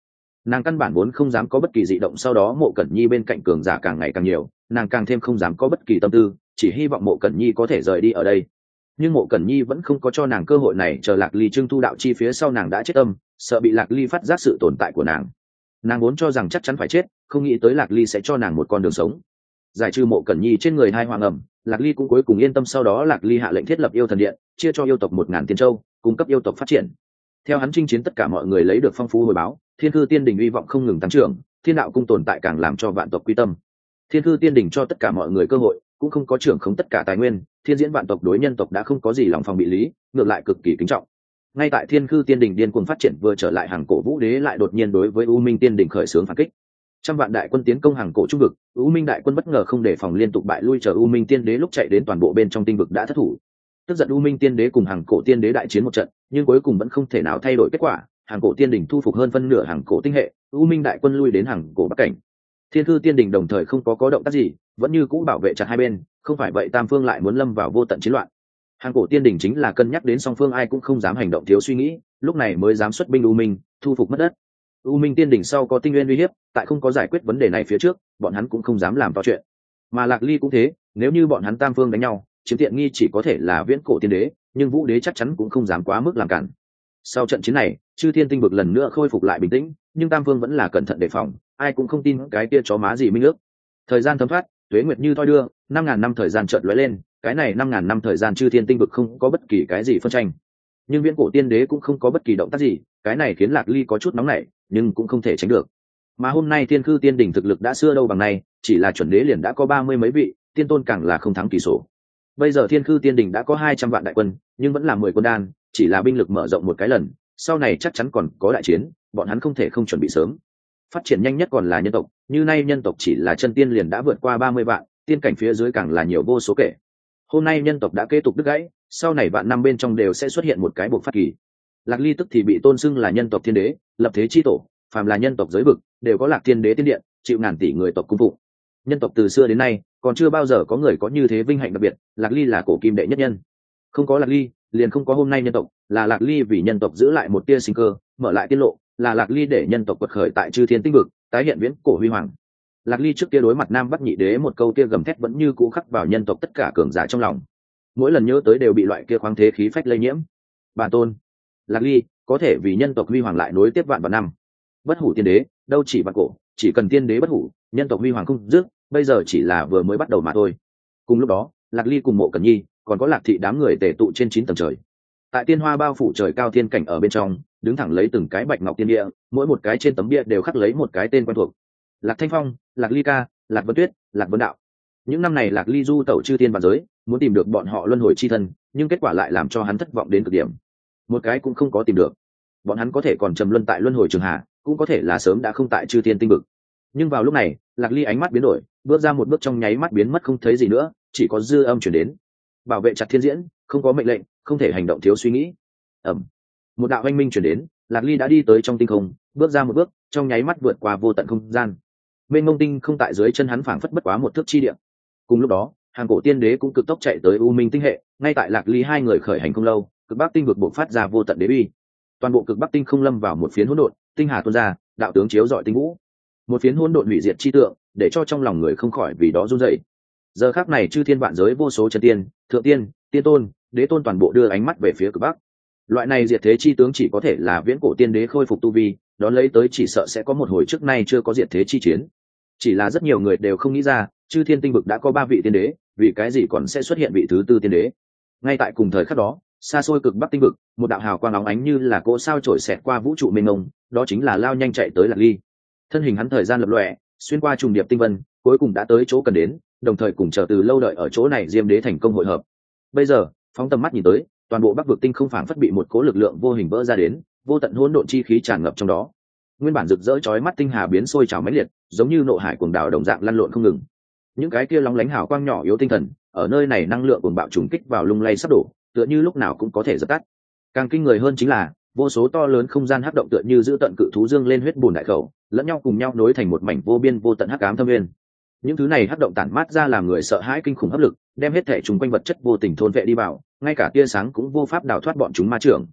Nàng căn bản vốn không dám có bất kỳ dị động, sau đó Mộ Cẩn Nhi bên cạnh cường giả càng ngày càng nhiều, nàng càng thêm không dám có bất kỳ tâm tư, chỉ hy vọng Mộ Cẩn Nhi có thể rời đi ở đây. Nhưng Mộ Cẩn Nhi vẫn không có cho nàng cơ hội này, chờ Lạc Ly trưng thu đạo chi phía sau nàng đã chết tâm, sợ bị Lạc Ly phát giác sự tồn tại của nàng. Nàng vốn cho rằng chắc chắn phải chết, không nghĩ tới Lạc Ly sẽ cho nàng một con đường sống. Giải trừ Mộ Cẩn Nhi trên người hai hoàng ẩm, Lạc Ly cũng cuối cùng yên tâm, sau đó Lạc Ly hạ lệnh thiết lập yêu thần điện, chia cho yêu tộc một ngàn tiên châu, cung cấp yêu tộc phát triển. Theo hắn chinh chiến, tất cả mọi người lấy được phong phú hồi báo, Thiên Cư Tiên Đình uy vọng không ngừng tăng trưởng, Thiên Đạo cung tồn tại càng làm cho vạn tộc quy tâm. Thiên Cư Tiên Đình cho tất cả mọi người cơ hội, cũng không có trưởng khống tất cả tài nguyên, thiên diễn vạn tộc đối nhân tộc đã không có gì lòng phòng bị lý, ngược lại cực kỳ kính trọng. Ngay tại Thiên Cư Tiên Đình điên cuồng phát triển vừa trở lại, hàng cổ Vũ Đế lại đột nhiên đối với U Minh Tiên Đình khởi xướng phản kích. Trăm vạn đại quân tiến công hàng cổ trung vực, U Minh đại quân bất ngờ không đề phòng liên tục bại lui, chờ U Minh Tiên Đế lúc chạy đến, toàn bộ bên trong tinh vực đã thất thủ. Tức giận U Minh Tiên Đế cùng hàng cổ Tiên Đế đại chiến một trận, nhưng cuối cùng vẫn không thể nào thay đổi kết quả, hàng cổ Tiên Đình thu phục hơn phân nửa hàng cổ tinh hệ, U Minh đại quân lui đến hàng cổ bắc cảnh. Thiên Cư Tiên Đình đồng thời không có có động tác gì, vẫn như cũ bảo vệ chặt hai bên, không phải vậy tam phương lại muốn lâm vào vô tận chiến loạn. Hàng cổ Tiên Đình chính là cân nhắc đến song phương ai cũng không dám hành động thiếu suy nghĩ, lúc này mới dám xuất binh U Minh, thu phục mất đất. U Minh Tiên Đình sau có tinh nguyên uy hiếp, tại không có giải quyết vấn đề này phía trước, bọn hắn cũng không dám làm to chuyện. Mà Lạc Ly cũng thế, nếu như bọn hắn tam phương đánh nhau, chiếm tiện nghi chỉ có thể là Viễn Cổ Tiên Đế, nhưng Vũ Đế chắc chắn cũng không dám quá mức làm cản. Sau trận chiến này, Chư Thiên tinh vực lần nữa khôi phục lại bình tĩnh, nhưng tam phương vẫn là cẩn thận đề phòng, ai cũng không tin cái kia chó má gì minh ước. Thời gian thấm thoát, tuế nguyệt như thoi đưa, năm ngàn năm thời gian chợt lóe lên, cái này năm ngàn năm thời gian Chư Thiên tinh vực không có bất kỳ cái gì phân tranh. Nhưng Viễn Cổ Tiên Đế cũng không có bất kỳ động tác gì, cái này khiến Lạc Ly có chút nóng nảy, nhưng cũng không thể tránh được. Mà hôm nay Thiên Cư Tiên Đình thực lực đã xưa đâu bằng nay, chỉ là chuẩn đế liền đã có ba mươi mấy vị, tiên tôn càng là không thắng kỳ số. Bây giờ Thiên Cư Tiên Đình đã có hai trăm vạn đại quân, nhưng vẫn là mười quân đan, chỉ là binh lực mở rộng một cái lần, sau này chắc chắn còn có đại chiến, bọn hắn không thể không chuẩn bị sớm. Phát triển nhanh nhất còn là nhân tộc, như nay nhân tộc chỉ là chân tiên liền đã vượt qua ba mươi vạn, tiên cảnh phía dưới càng là nhiều vô số kể. Hôm nay nhân tộc đã kế tục đứt gãy, sau này vạn năm bên trong đều sẽ xuất hiện một cái buộc phát kỳ. Lạc Ly tức thì bị tôn xưng là nhân tộc thiên đế, lập thế chi tổ, phàm là nhân tộc giới vực đều có Lạc Thiên Đế tiên điện, chịu ngàn tỷ người tộc cung phụng. Nhân tộc từ xưa đến nay còn chưa bao giờ có người có như thế vinh hạnh đặc biệt, Lạc Ly là cổ kim đệ nhất nhân. Không có Lạc Ly, liền không có hôm nay nhân tộc, là Lạc Ly vì nhân tộc giữ lại một tia sinh cơ, mở lại tiết lộ, là Lạc Ly để nhân tộc quật khởi tại Chư Thiên tinh vực, tái hiện viễn cổ huy hoàng. Lạc Ly trước kia đối mặt Nam Bắc nhị đế một câu kia gầm thét vẫn như cũ khắc vào nhân tộc tất cả cường giả trong lòng. Mỗi lần nhớ tới đều bị loại kia khoáng thế khí phách lây nhiễm. Bản tôn, Lạc Ly có thể vì nhân tộc huy hoàng lại nối tiếp vạn vạn năm. Bất hủ tiên đế, đâu chỉ vạn cổ, chỉ cần tiên đế bất hủ, nhân tộc huy hoàng không dứt, bây giờ chỉ là vừa mới bắt đầu mà thôi. Cùng lúc đó, Lạc Ly cùng Mộ Cẩn Nhi, còn có Lạc thị đám người tề tụ trên chín tầng trời. Tại tiên hoa bao phủ trời cao thiên cảnh ở bên trong, đứng thẳng lấy từng cái bạch ngọc tiên địa, mỗi một cái trên tấm bia đều khắc lấy một cái tên quen thuộc. Lạc Thanh Phong, Lạc Ly Ca, Lạc Vân Tuyết, Lạc Vân Đạo. Những năm này Lạc Ly du tẩu chư thiên vạn giới, muốn tìm được bọn họ luân hồi chi thân, nhưng kết quả lại làm cho hắn thất vọng đến cực điểm. Một cái cũng không có tìm được. Bọn hắn có thể còn trầm luân tại luân hồi trường hạ, cũng có thể là sớm đã không tại chư thiên tinh vực. Nhưng vào lúc này, Lạc Ly ánh mắt biến đổi, bước ra một bước trong nháy mắt biến mất không thấy gì nữa, chỉ có dư âm truyền đến. Bảo vệ chặt thiên diễn, không có mệnh lệnh, không thể hành động thiếu suy nghĩ. Ầm. Một đạo oanh minh truyền đến, Lạc Ly đã đi tới trong tinh không, bước ra một bước, trong nháy mắt vượt qua vô tận không gian. Mênh mông tinh không tại dưới chân hắn phảng phất bất quá một thước chi địa. Cùng lúc đó, hàng cổ tiên đế cũng cực tốc chạy tới U Minh tinh hệ, ngay tại Lạc Ly hai người khởi hành không lâu, cực bắc tinh vực bộc phát ra vô tận đế uy. Toàn bộ cực bắc tinh không lâm vào một phiến hỗn độn, tinh hà tuôn ra, đạo tướng chiếu rọi tinh vũ. Một phiến hỗn độn hủy diệt chi tượng, để cho trong lòng người không khỏi vì đó run rẩy. Giờ khắc này chư thiên vạn giới vô số chân tiên, thượng tiên, tiên tôn, đế tôn toàn bộ đưa ánh mắt về phía cực bắc. Loại này diệt thế chi tướng chỉ có thể là viễn cổ tiên đế khôi phục tu vi, đón lấy tới chỉ sợ sẽ có một hồi trước nay chưa có diệt thế chi chiến. Chỉ là rất nhiều người đều không nghĩ ra, chư thiên tinh vực đã có ba vị tiên đế, vì cái gì còn sẽ xuất hiện vị thứ tư tiên đế. Ngay tại cùng thời khắc đó, xa xôi cực bắc tinh vực, một đạo hào quang óng ánh như là cỗ sao trổi xẹt qua vũ trụ mênh mông, đó chính là lao nhanh chạy tới Lạc Ly. Thân hình hắn thời gian lập lòe, xuyên qua trùng điệp tinh vân, cuối cùng đã tới chỗ cần đến, đồng thời cùng chờ từ lâu đợi ở chỗ này Diêm Đế thành công hội hợp. Bây giờ, phóng tầm mắt nhìn tới, toàn bộ Bắc vực tinh không phảng phất bị một cỗ lực lượng vô hình vỡ ra đến, vô tận hỗn độn chi khí tràn ngập trong đó. Nguyên bản rực rỡ chói mắt tinh hà biến sôi trào mãnh liệt, giống như nộ hải cuồng đảo đồng dạng lăn lộn không ngừng. Những cái kia lóng lánh hào quang nhỏ yếu tinh thần, ở nơi này năng lượng cuồng bạo trùng kích vào lung lay sắp đổ, tựa như lúc nào cũng có thể dập tắt. Càng kinh người hơn chính là, vô số to lớn không gian hắc động tựa như giữ tận cự thú dương lên huyết bùn đại khẩu, lẫn nhau cùng nhau nối thành một mảnh vô biên vô tận hắc ám thâm nguyên. Những thứ này hắc động tản mát ra làm người sợ hãi kinh khủng hấp lực, đem hết thể chúng quanh vật chất vô tình thôn vệ đi vào, ngay cả tia sáng cũng vô pháp đào thoát bọn chúng ma trưởng.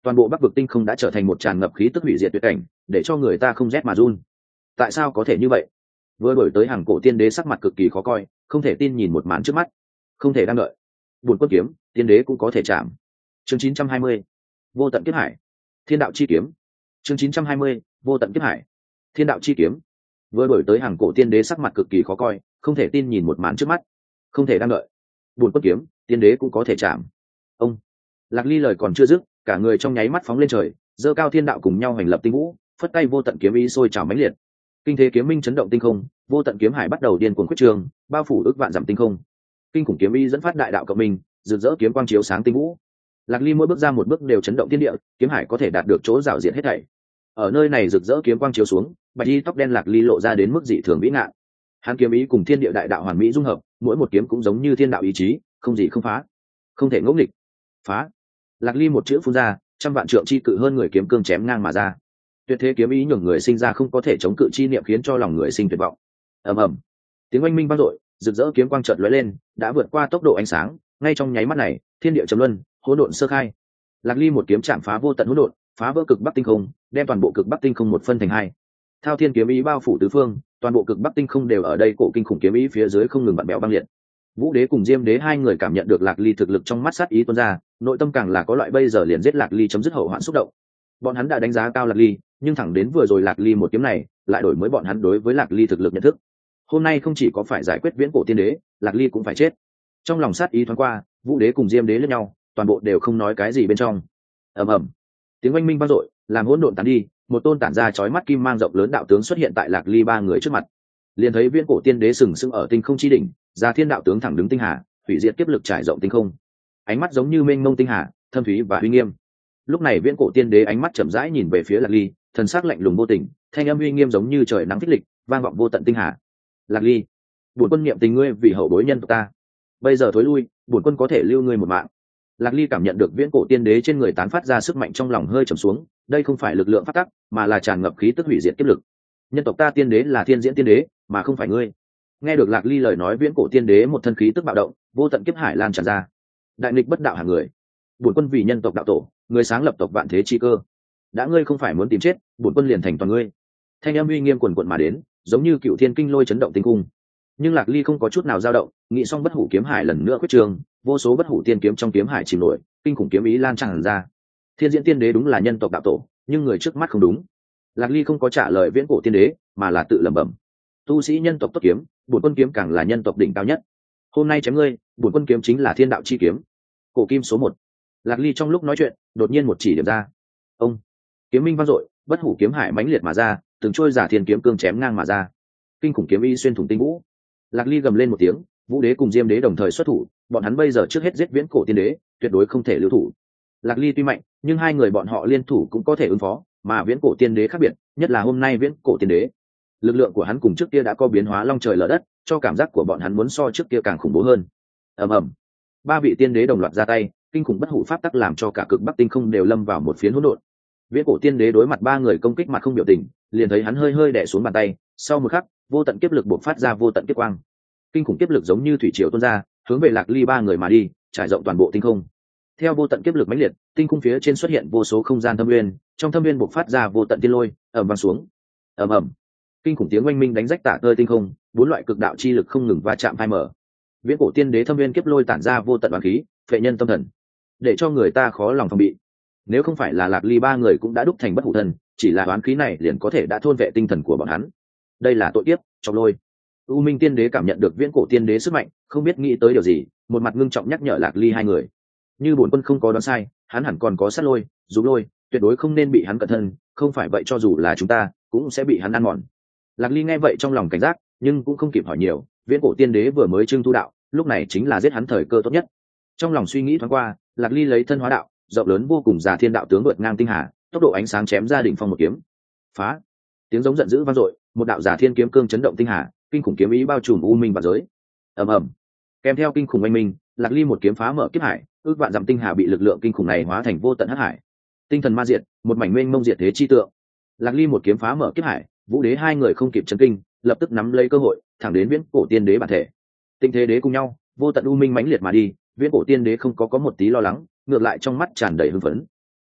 toàn bộ bắc vực tinh không đã trở thành một tràn ngập khí tức hủy diệt tuyệt cảnh, để cho người ta không rét mà run. Tại sao có thể như vậy? Vừa đổi tới hàng cổ tiên đế sắc mặt cực kỳ khó coi, không thể tin nhìn một màn trước mắt. Không thể đang đợi. Buồn quân kiếm, tiên đế cũng có thể chạm. Chương chín trăm hai mươi, vô tận kiếp hải. Thiên đạo chi kiếm. Chương chín trăm hai mươi, vô tận kiếp hải. Thiên đạo chi kiếm. Vừa đổi tới hàng cổ tiên đế sắc mặt cực kỳ khó coi, không thể tin nhìn một màn trước mắt. Không thể đang đợi. Buồn quân kiếm, tiên đế cũng có thể chạm. Ông. Lạc Ly lời còn chưa dứt, cả người trong nháy mắt phóng lên trời, giơ cao thiên đạo cùng nhau hành lập tinh vũ, phất tay vô tận kiếm ý sôi trào mãnh liệt. Kinh thế kiếm minh chấn động tinh không, vô tận kiếm hải bắt đầu điên cuồng quyết trường, bao phủ ước vạn dặm tinh không. Kinh khủng kiếm ý dẫn phát đại đạo cộng minh, rực rỡ kiếm quang chiếu sáng tinh vũ. Lạc Ly mỗi bước ra một bước đều chấn động thiên địa, kiếm hải có thể đạt được chỗ rào diện hết thảy. Ở nơi này rực rỡ kiếm quang chiếu xuống, bạch y tóc đen Lạc Ly lộ ra đến mức dị thường vĩ ngạn. Hắn kiếm ý cùng thiên địa đại đạo hoàn mỹ dung hợp, mỗi một kiếm cũng giống như thiên đạo ý chí, không gì không phá, không thể ngỗ nghịch. Phá. Lạc Ly một chữ phun ra, trăm vạn trượng chi cự hơn người kiếm cương chém ngang mà ra. Tuyệt thế kiếm ý nhường người sinh ra không có thể chống cự chi niệm, khiến cho lòng người sinh tuyệt vọng. Ầm ầm. Tiếng oanh minh vang dội, rực rỡ kiếm quang chợt lóe lên, đã vượt qua tốc độ ánh sáng, ngay trong nháy mắt này, thiên địa trầm luân, hỗn độn sơ khai. Lạc Ly một kiếm chạm phá vô tận hỗn độn, phá vỡ cực bắc tinh không, đem toàn bộ cực bắc tinh không một phân thành hai. Thao thiên kiếm ý bao phủ tứ phương, toàn bộ cực bắc tinh không đều ở đây cổ kinh khủng kiếm ý phía dưới không ngừng vặn bẹo băng liệt. Vũ đế cùng Diêm đế hai người cảm nhận được Lạc Ly thực lực trong mắt sát ý tuôn ra, nội tâm càng là có loại bây giờ liền giết Lạc Ly chấm dứt hậu hoạn xúc động. Bọn hắn đã đánh giá cao Lạc Ly, nhưng thẳng đến vừa rồi Lạc Ly một kiếm này, lại đổi mới bọn hắn đối với Lạc Ly thực lực nhận thức. Hôm nay không chỉ có phải giải quyết viễn cổ tiên đế, Lạc Ly cũng phải chết. Trong lòng sát ý thoáng qua, Vũ đế cùng Diêm đế lẫn nhau, toàn bộ đều không nói cái gì bên trong. Ầm ầm. Tiếng oanh minh vang dội, làm hỗn độn tán đi, một tôn tản ra chói mắt kim mang rộng lớn đạo tướng xuất hiện tại Lạc Ly ba người trước mặt. Liền thấy viễn cổ tiên đế sừng sững ở tinh không chi đỉnh, ra thiên đạo tướng thẳng đứng tinh hà, hủy diệt kiếp lực trải rộng tinh không. Ánh mắt giống như mênh mông tinh hà, thâm thúy và uy nghiêm. Lúc này viễn cổ tiên đế ánh mắt chậm rãi nhìn về phía Lạc Ly, thần sắc lạnh lùng vô tình, thanh âm uy nghiêm giống như trời nắng phích lịch, vang vọng vô tận tinh hà. Lạc Ly, bổn quân niệm tình ngươi vì hậu bối nhân tộc ta, bây giờ thối lui, bổn quân có thể lưu ngươi một mạng. Lạc Ly cảm nhận được viễn cổ tiên đế trên người tán phát ra sức mạnh, trong lòng hơi trầm xuống, đây không phải lực lượng phát tắc, mà là tràn ngập khí tức hủy diệt kiếp lực. Nhân tộc ta tiên đế là thiên diễn tiên đế, mà không phải ngươi. Nghe được Lạc Ly lời nói, viễn cổ tiên đế một thân khí tức bạo động, vô tận kiếp hải lan tràn ra. Đại nghịch bất đạo hàng người, bổn quân vì nhân tộc đạo tổ, người sáng lập tộc vạn thế chi cơ, đã ngươi không phải muốn tìm chết, bổn quân liền thành toàn ngươi. Thanh âm uy nghiêm quần quận mà đến, giống như cựu thiên kinh lôi chấn động tinh cung. Nhưng Lạc Ly không có chút nào dao động, nghĩ xong bất hủ kiếm hải lần nữa quyết trường, vô số bất hủ tiên kiếm trong kiếm hải chìm nổi, kinh khủng kiếm ý lan tràn ra. Thiên diễn tiên đế đúng là nhân tộc đạo tổ, nhưng người trước mắt không đúng. Lạc Ly không có trả lời viễn cổ tiên đế, mà là tự lẩm bẩm: tu sĩ nhân tộc tốt kiếm, bổn quân kiếm càng là nhân tộc đỉnh cao nhất. Hôm nay chém ngươi, bổn quân kiếm chính là thiên đạo chi kiếm, cổ kim số một. Lạc Ly trong lúc nói chuyện, đột nhiên một chỉ điểm ra. Ông. Kiếm minh vang dội, bất hủ kiếm hải mãnh liệt mà ra, từng trôi giả thiên kiếm cương chém ngang mà ra. Kinh khủng kiếm ý xuyên thủng tinh vũ. Lạc Ly gầm lên một tiếng, Vũ đế cùng Diêm đế đồng thời xuất thủ, bọn hắn bây giờ trước hết giết viễn cổ tiên đế, tuyệt đối không thể lưu thủ. Lạc Ly tuy mạnh, nhưng hai người bọn họ liên thủ cũng có thể ứng phó, mà viễn cổ tiên đế khác biệt, nhất là hôm nay viễn cổ tiên đế, lực lượng của hắn cùng trước kia đã có biến hóa long trời lở đất, cho cảm giác của bọn hắn muốn so trước kia càng khủng bố hơn. Ầm ầm. Ba vị tiên đế đồng loạt ra tay, kinh khủng bất hủ pháp tắc làm cho cả cực bắc tinh không đều lâm vào một phiến hỗn độn. Viễn cổ tiên đế đối mặt ba người công kích mặt không biểu tình, liền thấy hắn hơi hơi đè xuống bàn tay, sau một khắc, vô tận kiếp lực bộc phát ra vô tận kiếp quang. Kinh khủng kiếp lực giống như thủy triều tuôn ra, hướng về Lạc Ly ba người mà đi, trải rộng toàn bộ tinh không. Theo vô tận kiếp lực mãnh liệt, tinh khung phía trên xuất hiện vô số không gian thâm nguyên, trong thâm nguyên bộc phát ra vô tận tiên lôi, ầm vang xuống. Ầm ầm. Kinh khủng tiếng oanh minh đánh rách tả tơi tinh không, bốn loại cực đạo chi lực không ngừng va chạm phai mở. Viễn cổ tiên đế thâm nguyên kiếp lôi tản ra vô tận oán khí, phệ nhân tâm thần, để cho người ta khó lòng phòng bị. Nếu không phải là Lạc Ly ba người cũng đã đúc thành bất hủ thân, chỉ là oán khí này liền có thể đã thôn vệ tinh thần của bọn hắn. Đây là tội kiếp, chọc lôi. U Minh tiên đế cảm nhận được viễn cổ tiên đế sức mạnh, không biết nghĩ tới điều gì, một mặt ngưng trọng nhắc nhở Lạc Ly hai người. Như bổn quân không có đoán sai, hắn hẳn còn có sát lôi, dù lôi, tuyệt đối không nên bị hắn cẩn thân, không phải vậy cho dù là chúng ta, cũng sẽ bị hắn ăn mòn. Lạc Ly nghe vậy trong lòng cảnh giác, nhưng cũng không kịp hỏi nhiều, viễn cổ tiên đế vừa mới trưng tu đạo, lúc này chính là giết hắn thời cơ tốt nhất. Trong lòng suy nghĩ thoáng qua, Lạc Ly lấy thân hóa đạo, rộng lớn vô cùng giả thiên đạo tướng vượt ngang tinh hà, tốc độ ánh sáng chém ra đỉnh phong một kiếm. Phá! Tiếng giống giận dữ vang dội, một đạo giả thiên kiếm cương chấn động tinh hà, kinh khủng kiếm ý bao trùm u minh và giới. Ầm ầm. Kèm theo kinh khủng oanh minh, Lạc Ly một kiếm phá mở kiếp hải, ước vạn dặm tinh hà bị lực lượng kinh khủng này hóa thành vô tận hắc hải. Tinh thần ma diệt, một mảnh mênh mông diệt thế chi tượng. Lạc Ly một kiếm phá mở kiếp hải, Vũ đế hai người không kịp chấn kinh, lập tức nắm lấy cơ hội, thẳng đến viễn cổ tiên đế bản thể. Tinh thế đế cùng nhau, vô tận u minh mãnh liệt mà đi, viễn cổ tiên đế không có có một tí lo lắng, ngược lại trong mắt tràn đầy hưng phấn.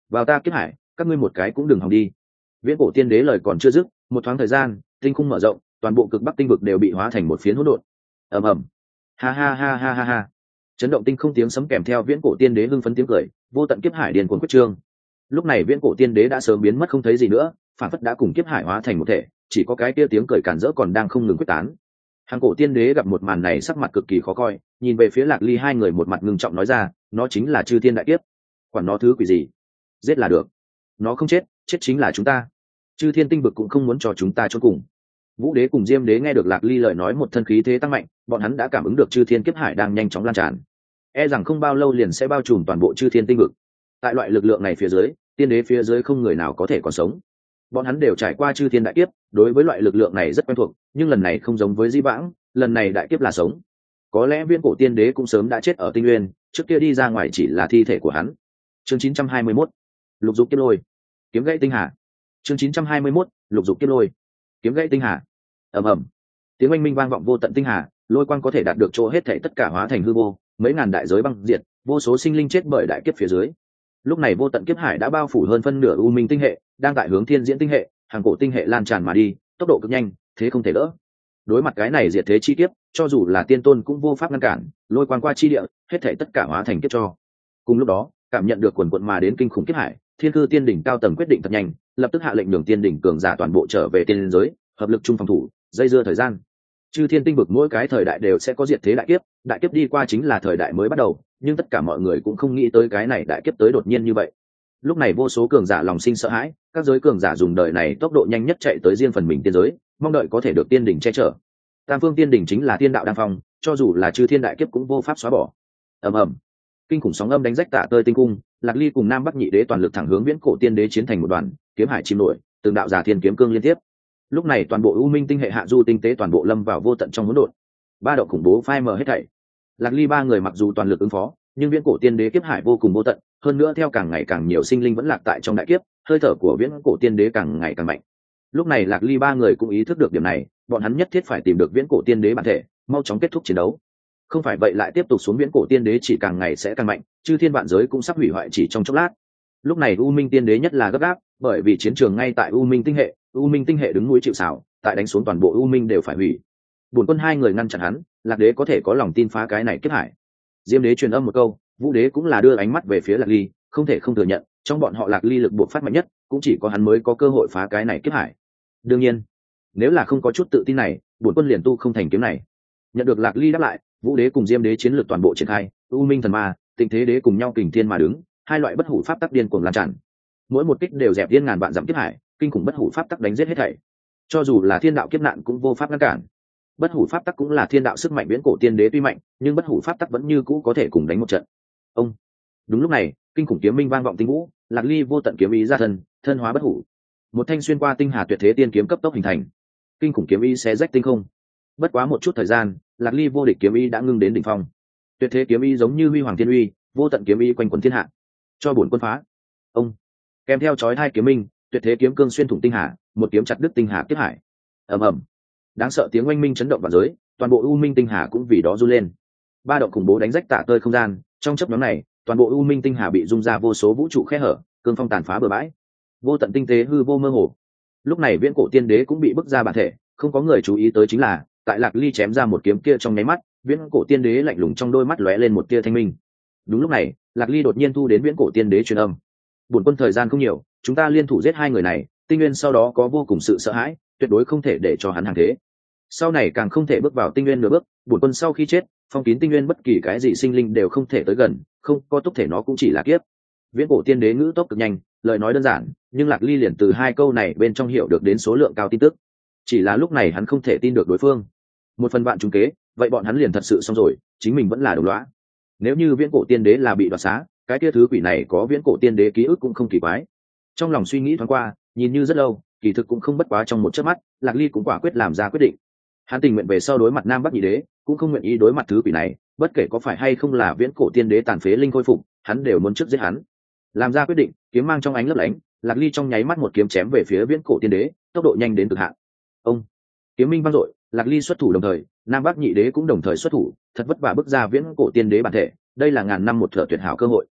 vào ta kiếp hải, các ngươi một cái cũng đừng hòng đi. Viễn cổ tiên đế lời còn chưa dứt, một thoáng thời gian, tinh khung mở rộng, toàn bộ cực bắc tinh vực đều bị hóa thành một phiến hỗn độn. Ầm ầm. Ha ha ha ha ha ha. Chấn động tinh không tiếng sấm kèm theo viễn cổ tiên đế hưng phấn tiếng cười, vô tận kiếp hải điền cuồng quyết trương. Lúc này viễn cổ tiên đế đã sớm biến mất không thấy gì nữa, phản phất đã cùng kiếp hải hóa thành một thể, chỉ có cái kia tiếng cười cản rỡ còn đang không ngừng quyết tán. Hàng cổ tiên đế gặp một màn này sắc mặt cực kỳ khó coi, nhìn về phía Lạc Ly hai người một mặt ngưng trọng nói ra, nó chính là chư thiên đại kiếp, quản nó thứ quỷ gì, giết là được. Nó không chết, chết chính là chúng ta. Chư thiên tinh vực cũng không muốn cho chúng ta chôn cùng. Vũ đế cùng Diêm đế nghe được Lạc Ly lời nói một thân khí thế tăng mạnh, bọn hắn đã cảm ứng được chư thiên kiếp hải đang nhanh chóng lan tràn, e rằng không bao lâu liền sẽ bao trùm toàn bộ chư thiên tinh vực. Tại loại lực lượng này phía dưới, tiên đế phía dưới không người nào có thể còn sống. Bọn hắn đều trải qua chư thiên đại kiếp, đối với loại lực lượng này rất quen thuộc, nhưng lần này không giống với di vãng, lần này đại kiếp là sống. Có lẽ viễn cổ tiên đế cũng sớm đã chết ở tinh nguyên, trước kia đi ra ngoài chỉ là thi thể của hắn. Chương chín trăm hai mươi mốt, lục dục kiếp lôi, kiếm gãy tinh hà. Chương chín trăm hai mươi mốt, lục dục kiếp lôi, kiếm gãy tinh hà. Ầm ầm. Tiếng oanh minh vang vọng vô tận tinh hà, lôi quang có thể đạt được chỗ hết thảy tất cả hóa thành hư vô, mấy ngàn đại giới băng diệt, vô số sinh linh chết bởi đại kiếp phía dưới. Lúc này vô tận kiếp hải đã bao phủ hơn phân nửa u minh tinh hệ, đang tại hướng thiên diễn tinh hệ, hàng cổ tinh hệ lan tràn mà đi, tốc độ cực nhanh, thế không thể đỡ. Đối mặt cái này diệt thế chi kiếp, cho dù là tiên tôn cũng vô pháp ngăn cản, lôi quang qua chi địa, hết thảy tất cả hóa thành kiếp cho. Cùng lúc đó, cảm nhận được quần quần mà đến kinh khủng kiếp hải, thiên cư tiên đỉnh cao tầng quyết định thật nhanh, lập tức hạ lệnh nhường tiên đỉnh cường giả toàn bộ trở về tiên giới, hợp lực chung phòng thủ, dây dưa thời gian. Chư thiên tinh vực mỗi cái thời đại đều sẽ có diệt thế đại kiếp, đại kiếp đi qua chính là thời đại mới bắt đầu, nhưng tất cả mọi người cũng không nghĩ tới cái này đại kiếp tới đột nhiên như vậy. Lúc này vô số cường giả lòng sinh sợ hãi, các giới cường giả dùng đời này tốc độ nhanh nhất chạy tới riêng phần mình tiên giới, mong đợi có thể được tiên đỉnh che chở. Tam phương tiên đỉnh chính là tiên đạo đăng phong, cho dù là chư thiên đại kiếp cũng vô pháp xóa bỏ. Ầm ầm, kinh khủng sóng âm đánh rách tạ tơi tinh cung, Lạc Ly cùng Nam Bắc nhị đế toàn lực thẳng hướng viễn cổ tiên đế chiến thành một đoàn, kiếm hải chìm nổi, từng đạo giả thiên kiếm cương liên tiếp. Lúc này toàn bộ u minh tinh hệ hạ du tinh tế toàn bộ lâm vào vô tận trong hỗn độn, ba động khủng bố phai mờ hết thảy. Lạc Ly ba người mặc dù toàn lực ứng phó, nhưng viễn cổ tiên đế kiếp hải vô cùng vô tận, hơn nữa theo càng ngày càng nhiều sinh linh vẫn lạc tại trong đại kiếp, hơi thở của viễn cổ tiên đế càng ngày càng mạnh. Lúc này Lạc Ly ba người cũng ý thức được điểm này, bọn hắn nhất thiết phải tìm được viễn cổ tiên đế bản thể, mau chóng kết thúc chiến đấu. Không phải vậy lại tiếp tục xuống viễn cổ tiên đế chỉ càng ngày sẽ càng mạnh, chư thiên vạn giới cũng sắp hủy hoại chỉ trong chốc lát. Lúc này u minh tiên đế nhất là gấp gáp, bởi vì chiến trường ngay tại u minh tinh hệ, u minh tinh hệ đứng núi chịu sào, tại đánh xuống toàn bộ u minh đều phải hủy. Bổn quân hai người ngăn chặn hắn, Lạc đế có thể có lòng tin phá cái này kiếp hải. Diêm đế truyền âm một câu, Vũ đế cũng là đưa ánh mắt về phía Lạc Ly, không thể không thừa nhận, trong bọn họ Lạc Ly lực buộc phát mạnh nhất, cũng chỉ có hắn mới có cơ hội phá cái này kiếp hải. Đương nhiên, nếu là không có chút tự tin này, bổn quân liền tu không thành kiếm này. Nhận được Lạc Ly đáp lại, Vũ đế cùng Diêm đế chiến lược toàn bộ triển khai, u minh thần ma, Tịnh thế đế cùng nhau kình thiên mà đứng, hai loại bất hủ pháp tắc điên cuồng lan tràn. Mỗi một kích đều dẹp điên ngàn vạn dặm kiếp hải, kinh khủng bất hủ pháp tắc đánh giết hết thảy. Cho dù là thiên đạo kiếp nạn cũng vô pháp ngăn cản. Bất hủ pháp tắc cũng là thiên đạo sức mạnh viễn cổ tiên đế tuy mạnh, nhưng bất hủ pháp tắc vẫn như cũ có thể cùng đánh một trận. Ông. Đúng lúc này, kinh khủng kiếm minh vang vọng tinh vũ, Lạc Ly vô tận kiếm ý ra thân, thân hóa bất hủ. Một thanh xuyên qua tinh hà tuyệt thế tiên kiếm cấp tốc hình thành. Kinh khủng kiếm ý xé rách tinh không. Bất quá một chút thời gian, Lạc Ly vô địch kiếm ý đã ngưng đến đỉnh phong. Tuyệt thế kiếm ý giống như huy hoàng thiên uy, vô tận kiếm ý quanh quần thiên hạ. Cho bổn quân phá. Ông. Kèm theo chói hai kiếm minh, tuyệt thế kiếm cương xuyên thủng tinh hà, một kiếm chặt đứt tinh hà kiếp hải. Ầm ầm. Đáng sợ tiếng oanh minh chấn động vạn giới, toàn bộ u minh tinh hà cũng vì đó run lên. Ba động khủng bố đánh rách tạ tơi không gian, trong chớp nhoáng này, toàn bộ u minh tinh hà bị rung ra vô số vũ trụ khe hở, cương phong tàn phá bừa bãi, vô tận tinh tế hư vô mơ hồ. Lúc này viễn cổ tiên đế cũng bị bức ra bản thể, không có người chú ý tới chính là, tại Lạc Ly chém ra một kiếm kia trong nháy mắt, viễn cổ tiên đế lạnh lùng trong đôi mắt lóe lên một tia thanh minh. Đúng lúc này, Lạc Ly đột nhiên thu đến viễn cổ tiên đế truyền âm. Buồn quân thời gian không nhiều, chúng ta liên thủ giết hai người này, tinh nguyên sau đó có vô cùng sự sợ hãi, tuyệt đối không thể để cho hắn hàng thế. Sau này càng không thể bước vào tinh nguyên nửa bước, bổn quân sau khi chết, phong kín tinh nguyên bất kỳ cái gì sinh linh đều không thể tới gần, không có túc thể nó cũng chỉ là kiếp. Viễn cổ tiên đế ngữ tốc cực nhanh, lời nói đơn giản, nhưng Lạc Ly liền từ hai câu này bên trong hiểu được đến số lượng cao tin tức. Chỉ là lúc này hắn không thể tin được đối phương. Một phần bạn trúng kế, vậy bọn hắn liền thật sự xong rồi, chính mình vẫn là đồng lõa. Nếu như viễn cổ tiên đế là bị đoạt xá, cái kia thứ quỷ này có viễn cổ tiên đế ký ức cũng không kỳ quái. Trong lòng suy nghĩ thoáng qua, nhìn như rất lâu, kỳ thực cũng không bất quá trong một chớp mắt, Lạc Ly cũng quả quyết làm ra quyết định. Hắn tình nguyện về sau đối mặt Nam Bắc nhị đế, cũng không nguyện ý đối mặt thứ quỷ này, bất kể có phải hay không là viễn cổ tiên đế tàn phế linh khôi phục, hắn đều muốn trước giết hắn. Làm ra quyết định, kiếm mang trong ánh lấp lánh, Lạc Ly trong nháy mắt một kiếm chém về phía viễn cổ tiên đế, tốc độ nhanh đến cực hạn. Ông, kiếm minh vang dội, Lạc Ly xuất thủ đồng thời, Nam Bắc nhị đế cũng đồng thời xuất thủ, thật vất vả bước ra viễn cổ tiên đế bản thể, đây là ngàn năm một thở tuyệt hảo cơ hội.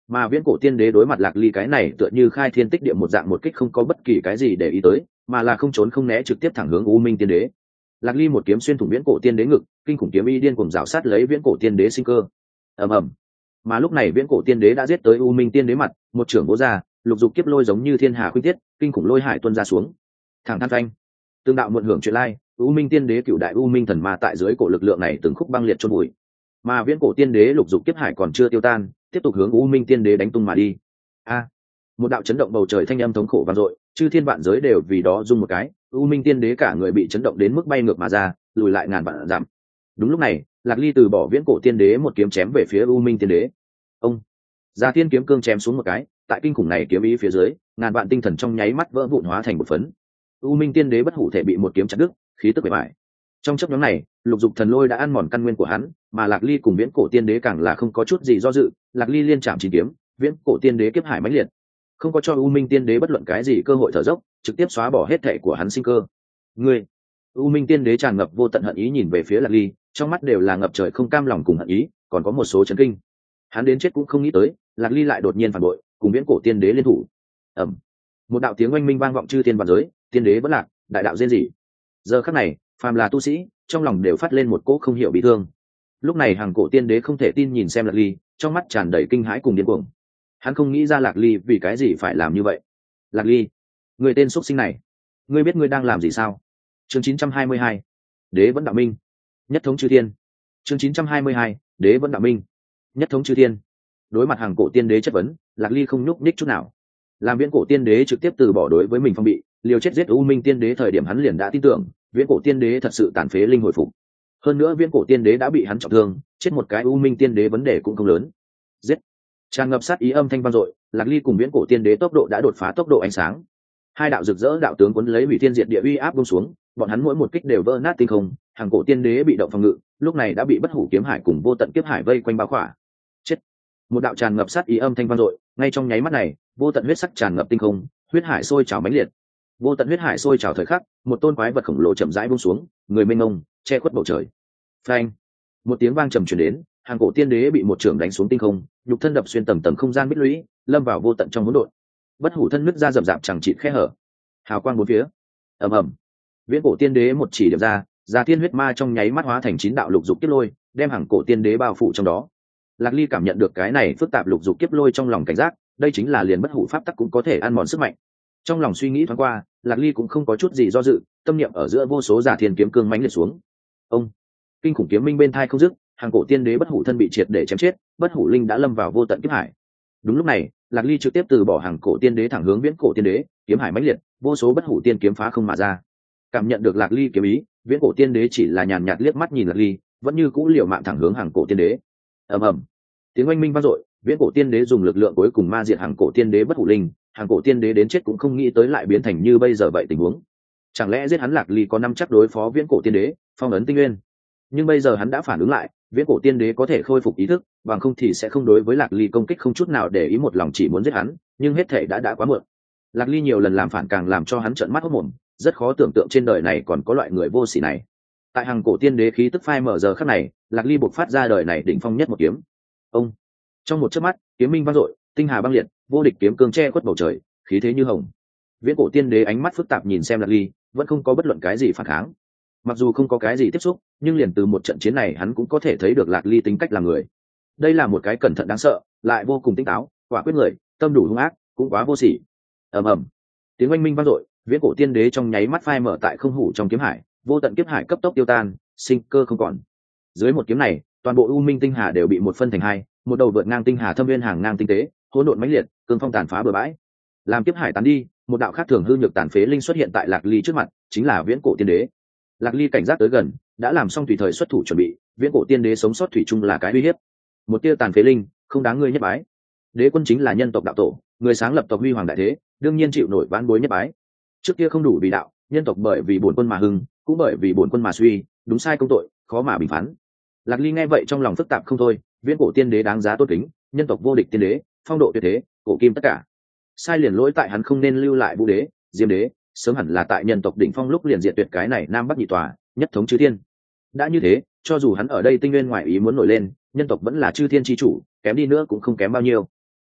Mà viễn cổ tiên đế đối mặt Lạc Ly cái này tựa như khai thiên tích địa một dạng một kích không có bất kỳ cái gì để ý tới, mà là không trốn không né trực tiếp thẳng hướng U Minh tiên đế. Lạc Ly một kiếm xuyên thủng viễn cổ tiên đế ngực, kinh khủng kiếm y điên cuồng rào sát lấy viễn cổ tiên đế sinh cơ. Ầm ầm. Mà lúc này viễn cổ tiên đế đã giết tới U Minh tiên đế mặt, một trưởng vỗ ra, lục dục kiếp lôi giống như thiên hà khuynh tiết, kinh khủng lôi hải tuôn ra xuống. Thẳng than phanh. Tương đạo muộn hưởng chuyện lai, U Minh tiên đế cựu đại U Minh thần ma tại dưới cổ lực lượng này từng khúc băng liệt chôn bụi. Mà viễn cổ tiên đế lục dục kiếp hải còn chưa tiêu tan, tiếp tục hướng U Minh tiên đế đánh tung mà đi. A! Một đạo chấn động bầu trời thanh âm thống khổ vang dội, chư thiên vạn giới đều vì đó rung một cái, U Minh tiên đế cả người bị chấn động đến mức bay ngược mà ra, lùi lại ngàn vạn dặm. Đúng lúc này, Lạc Ly từ bỏ viễn cổ tiên đế một kiếm chém về phía U Minh tiên đế. Ông! Gia Tiên kiếm cương chém xuống một cái, tại kinh khủng này kiếm ý phía dưới, ngàn vạn tinh thần trong nháy mắt vỡ vụn hóa thành một phấn. U Minh tiên đế bất hủ thể bị một kiếm chặt đứt, khí tức bề bại. Trong chốc ngắn này, lục dục thần lôi đã ăn mòn căn nguyên của hắn, mà Lạc Ly cùng viễn cổ tiên đế càng là không có chút gì do dự, Lạc Ly liên chạm chín kiếm, viễn cổ tiên đế kiếp hải mãnh liệt, không có cho U Minh tiên đế bất luận cái gì cơ hội thở dốc, trực tiếp xóa bỏ hết thể của hắn sinh cơ. Ngươi! U Minh tiên đế tràn ngập vô tận hận ý nhìn về phía Lạc Ly, trong mắt đều là ngập trời không cam lòng cùng hận ý, còn có một số chấn kinh. Hắn đến chết cũng không nghĩ tới, Lạc Ly lại đột nhiên phản bội, cùng viễn cổ tiên đế liên thủ. Ầm! Một đạo tiếng oanh minh vang vọng chư thiên vạn giới, tiên đế bất lạc, đại đạo diên dị. Giờ khắc này, phàm là tu sĩ, trong lòng đều phát lên một cỗ không hiểu bị thương. Lúc này hàng cổ tiên đế không thể tin nhìn xem Lạc Ly, trong mắt tràn đầy kinh hãi cùng điên cuồng. Hắn không nghĩ ra Lạc Ly vì cái gì phải làm như vậy. Lạc Ly, người tên xuất sinh này, ngươi biết ngươi đang làm gì sao? Chương chín trăm hai mươi hai, đế vẫn đạo minh, nhất thống chư thiên. Chương chín trăm hai mươi hai, đế vẫn đạo minh, nhất thống chư thiên. Đối mặt hàng cổ tiên đế chất vấn, Lạc Ly không nhúc nhích chút nào. Làm viễn cổ tiên đế trực tiếp từ bỏ đối với mình phong bị, liều chết giết U Minh tiên đế thời điểm hắn liền đã tin tưởng, viễn cổ tiên đế thật sự tàn phế linh hồi phục. Hơn nữa viễn cổ tiên đế đã bị hắn trọng thương, chết một cái U Minh tiên đế vấn đề cũng không lớn. Giết! Tràn ngập sát ý âm thanh vang dội, Lạc Ly cùng viễn cổ tiên đế tốc độ đã đột phá tốc độ ánh sáng. Hai đạo rực rỡ đạo tướng cuốn lấy hủy thiên diệt địa uy áp buông xuống, bọn hắn mỗi một kích đều vỡ nát tinh không, hàng cổ tiên đế bị động phòng ngự, lúc này đã bị bất hủ kiếm hải cùng vô tận kiếp hải vây quanh bao khỏa. Chết! Một đạo tràn ngập sát ý âm thanh vang dội, ngay trong nháy mắt này, vô tận huyết sắc tràn ngập tinh không, huyết hải sôi trào mãnh liệt. Vô tận huyết hải sôi trào thời khắc, một tôn quái vật khổng lồ chậm rãi buông xuống, người mênh mông, che khuất bầu trời. Phanh! Một tiếng vang trầm truyền đến, hàng cổ tiên đế bị một trường đánh xuống tinh không, nhục thân đập xuyên tầng tầng không gian bích lũy, lâm vào vô tận trong hỗn độn. Bất hủ thân nứt ra rậm rạp chẳng chịt khe hở, hào quang bốn phía. Ầm ầm! Viễn cổ tiên đế một chỉ điểm ra, Già Thiên huyết ma trong nháy mắt hóa thành chín đạo lục dục kiếp lôi, đem hàng cổ tiên đế bao phủ trong đó. Lạc Ly cảm nhận được cái này phức tạp lục dục kiếp lôi trong lòng cảnh giác, đây chính là liền bất hủ pháp tắc cũng có thể ăn mòn sức mạnh. Trong lòng suy nghĩ thoáng qua, Lạc Ly cũng không có chút gì do dự, tâm niệm ở giữa vô số Già Thiên kiếm cương mãnh liệt xuống. Ông! Kinh khủng kiếm minh bên thai không dứt, hàng cổ tiên đế bất hủ thân bị triệt để chém chết, bất hủ linh đã lâm vào vô tận kiếp hải. Đúng lúc này, Lạc Ly trực tiếp từ bỏ hàng cổ tiên đế thẳng hướng viễn cổ tiên đế, kiếm hải mãnh liệt, vô số bất hủ tiên kiếm phá không mà ra. Cảm nhận được Lạc Ly kiếm ý, viễn cổ tiên đế chỉ là nhàn nhạt liếc mắt nhìn Lạc Ly, vẫn như cũ liều mạng thẳng hướng hàng cổ tiên đế. Ầm ầm! Tiếng oanh minh vang dội, viễn cổ tiên đế dùng lực lượng cuối cùng ma diệt hàng cổ tiên đế bất hủ linh, hàng cổ tiên đế đến chết cũng không nghĩ tới lại biến thành như bây giờ vậy tình huống. Chẳng lẽ giết hắn Lạc Ly có năm chắc đối phó viễn cổ tiên đế, phong ấn tinh nguyên? Nhưng bây giờ hắn đã phản ứng lại, viễn cổ tiên đế có thể khôi phục ý thức, bằng không thì sẽ không đối với Lạc Ly công kích không chút nào để ý, một lòng chỉ muốn giết hắn, nhưng hết thể đã đã quá muộn. Lạc Ly nhiều lần làm phản càng làm cho hắn trợn mắt hốt mồm, rất khó tưởng tượng trên đời này còn có loại người vô sỉ này. Tại hàng cổ tiên đế khí tức phai mở giờ khắc này, Lạc Ly buộc phát ra đời này đỉnh phong nhất một kiếm. Ông! Trong một chớp mắt, kiếm minh vang dội, tinh hà băng liệt, vô địch kiếm cương che khuất bầu trời, khí thế như hồng. Viễn cổ tiên đế ánh mắt phức tạp nhìn xem Lạc Ly, vẫn không có bất luận cái gì phản kháng. Mặc dù không có cái gì tiếp xúc, nhưng liền từ một trận chiến này hắn cũng có thể thấy được Lạc Ly tính cách làm người. Đây là một cái cẩn thận đáng sợ, lại vô cùng tinh táo, quả quyết người, tâm đủ hung ác, cũng quá vô sỉ. Ầm ầm! Tiếng oanh minh vang dội, viễn cổ tiên đế trong nháy mắt phai mở tại không hủ trong kiếm hải, vô tận kiếp hải cấp tốc tiêu tan, sinh cơ không còn. Dưới một kiếm này, toàn bộ u minh tinh hà đều bị một phân thành hai, một đầu vượt ngang tinh hà thâm viên hàng ngang tinh tế, hỗn độn mãnh liệt, cương phong tàn phá bừa bãi. Làm kiếp hải tán đi, một đạo khác thường hư nhược tàn phế linh xuất hiện tại Lạc Ly trước mặt, chính là viễn cổ tiên đế. Lạc Ly cảnh giác tới gần, đã làm xong tùy thời xuất thủ chuẩn bị, viễn cổ tiên đế sống sót thủy chung là cái uy hiếp. Một tia tàn phế linh, không đáng ngươi nhất bái. Đế quân chính là nhân tộc đạo tổ, người sáng lập tộc huy hoàng đại thế, đương nhiên chịu nổi vãn bối nhất bái. Trước kia không đủ vì đạo, nhân tộc bởi vì bổn quân mà hưng, cũng bởi vì bổn quân mà suy, đúng sai công tội, khó mà bình phán. Lạc Ly nghe vậy trong lòng phức tạp không thôi, viễn cổ tiên đế đáng giá tôn kính, nhân tộc vô địch tiên đế, phong độ tuyệt thế, cổ kim tất cả. Sai liền lỗi tại hắn không nên lưu lại vũ đế, diêm đế, sớm hẳn là tại nhân tộc đỉnh phong lúc liền diệt tuyệt cái này nam bắc nhị tòa, nhất thống chư thiên. Đã như thế, cho dù hắn ở đây tinh nguyên ngoại ý muốn nổi lên, nhân tộc vẫn là chư thiên chi chủ, kém đi nữa cũng không kém bao nhiêu.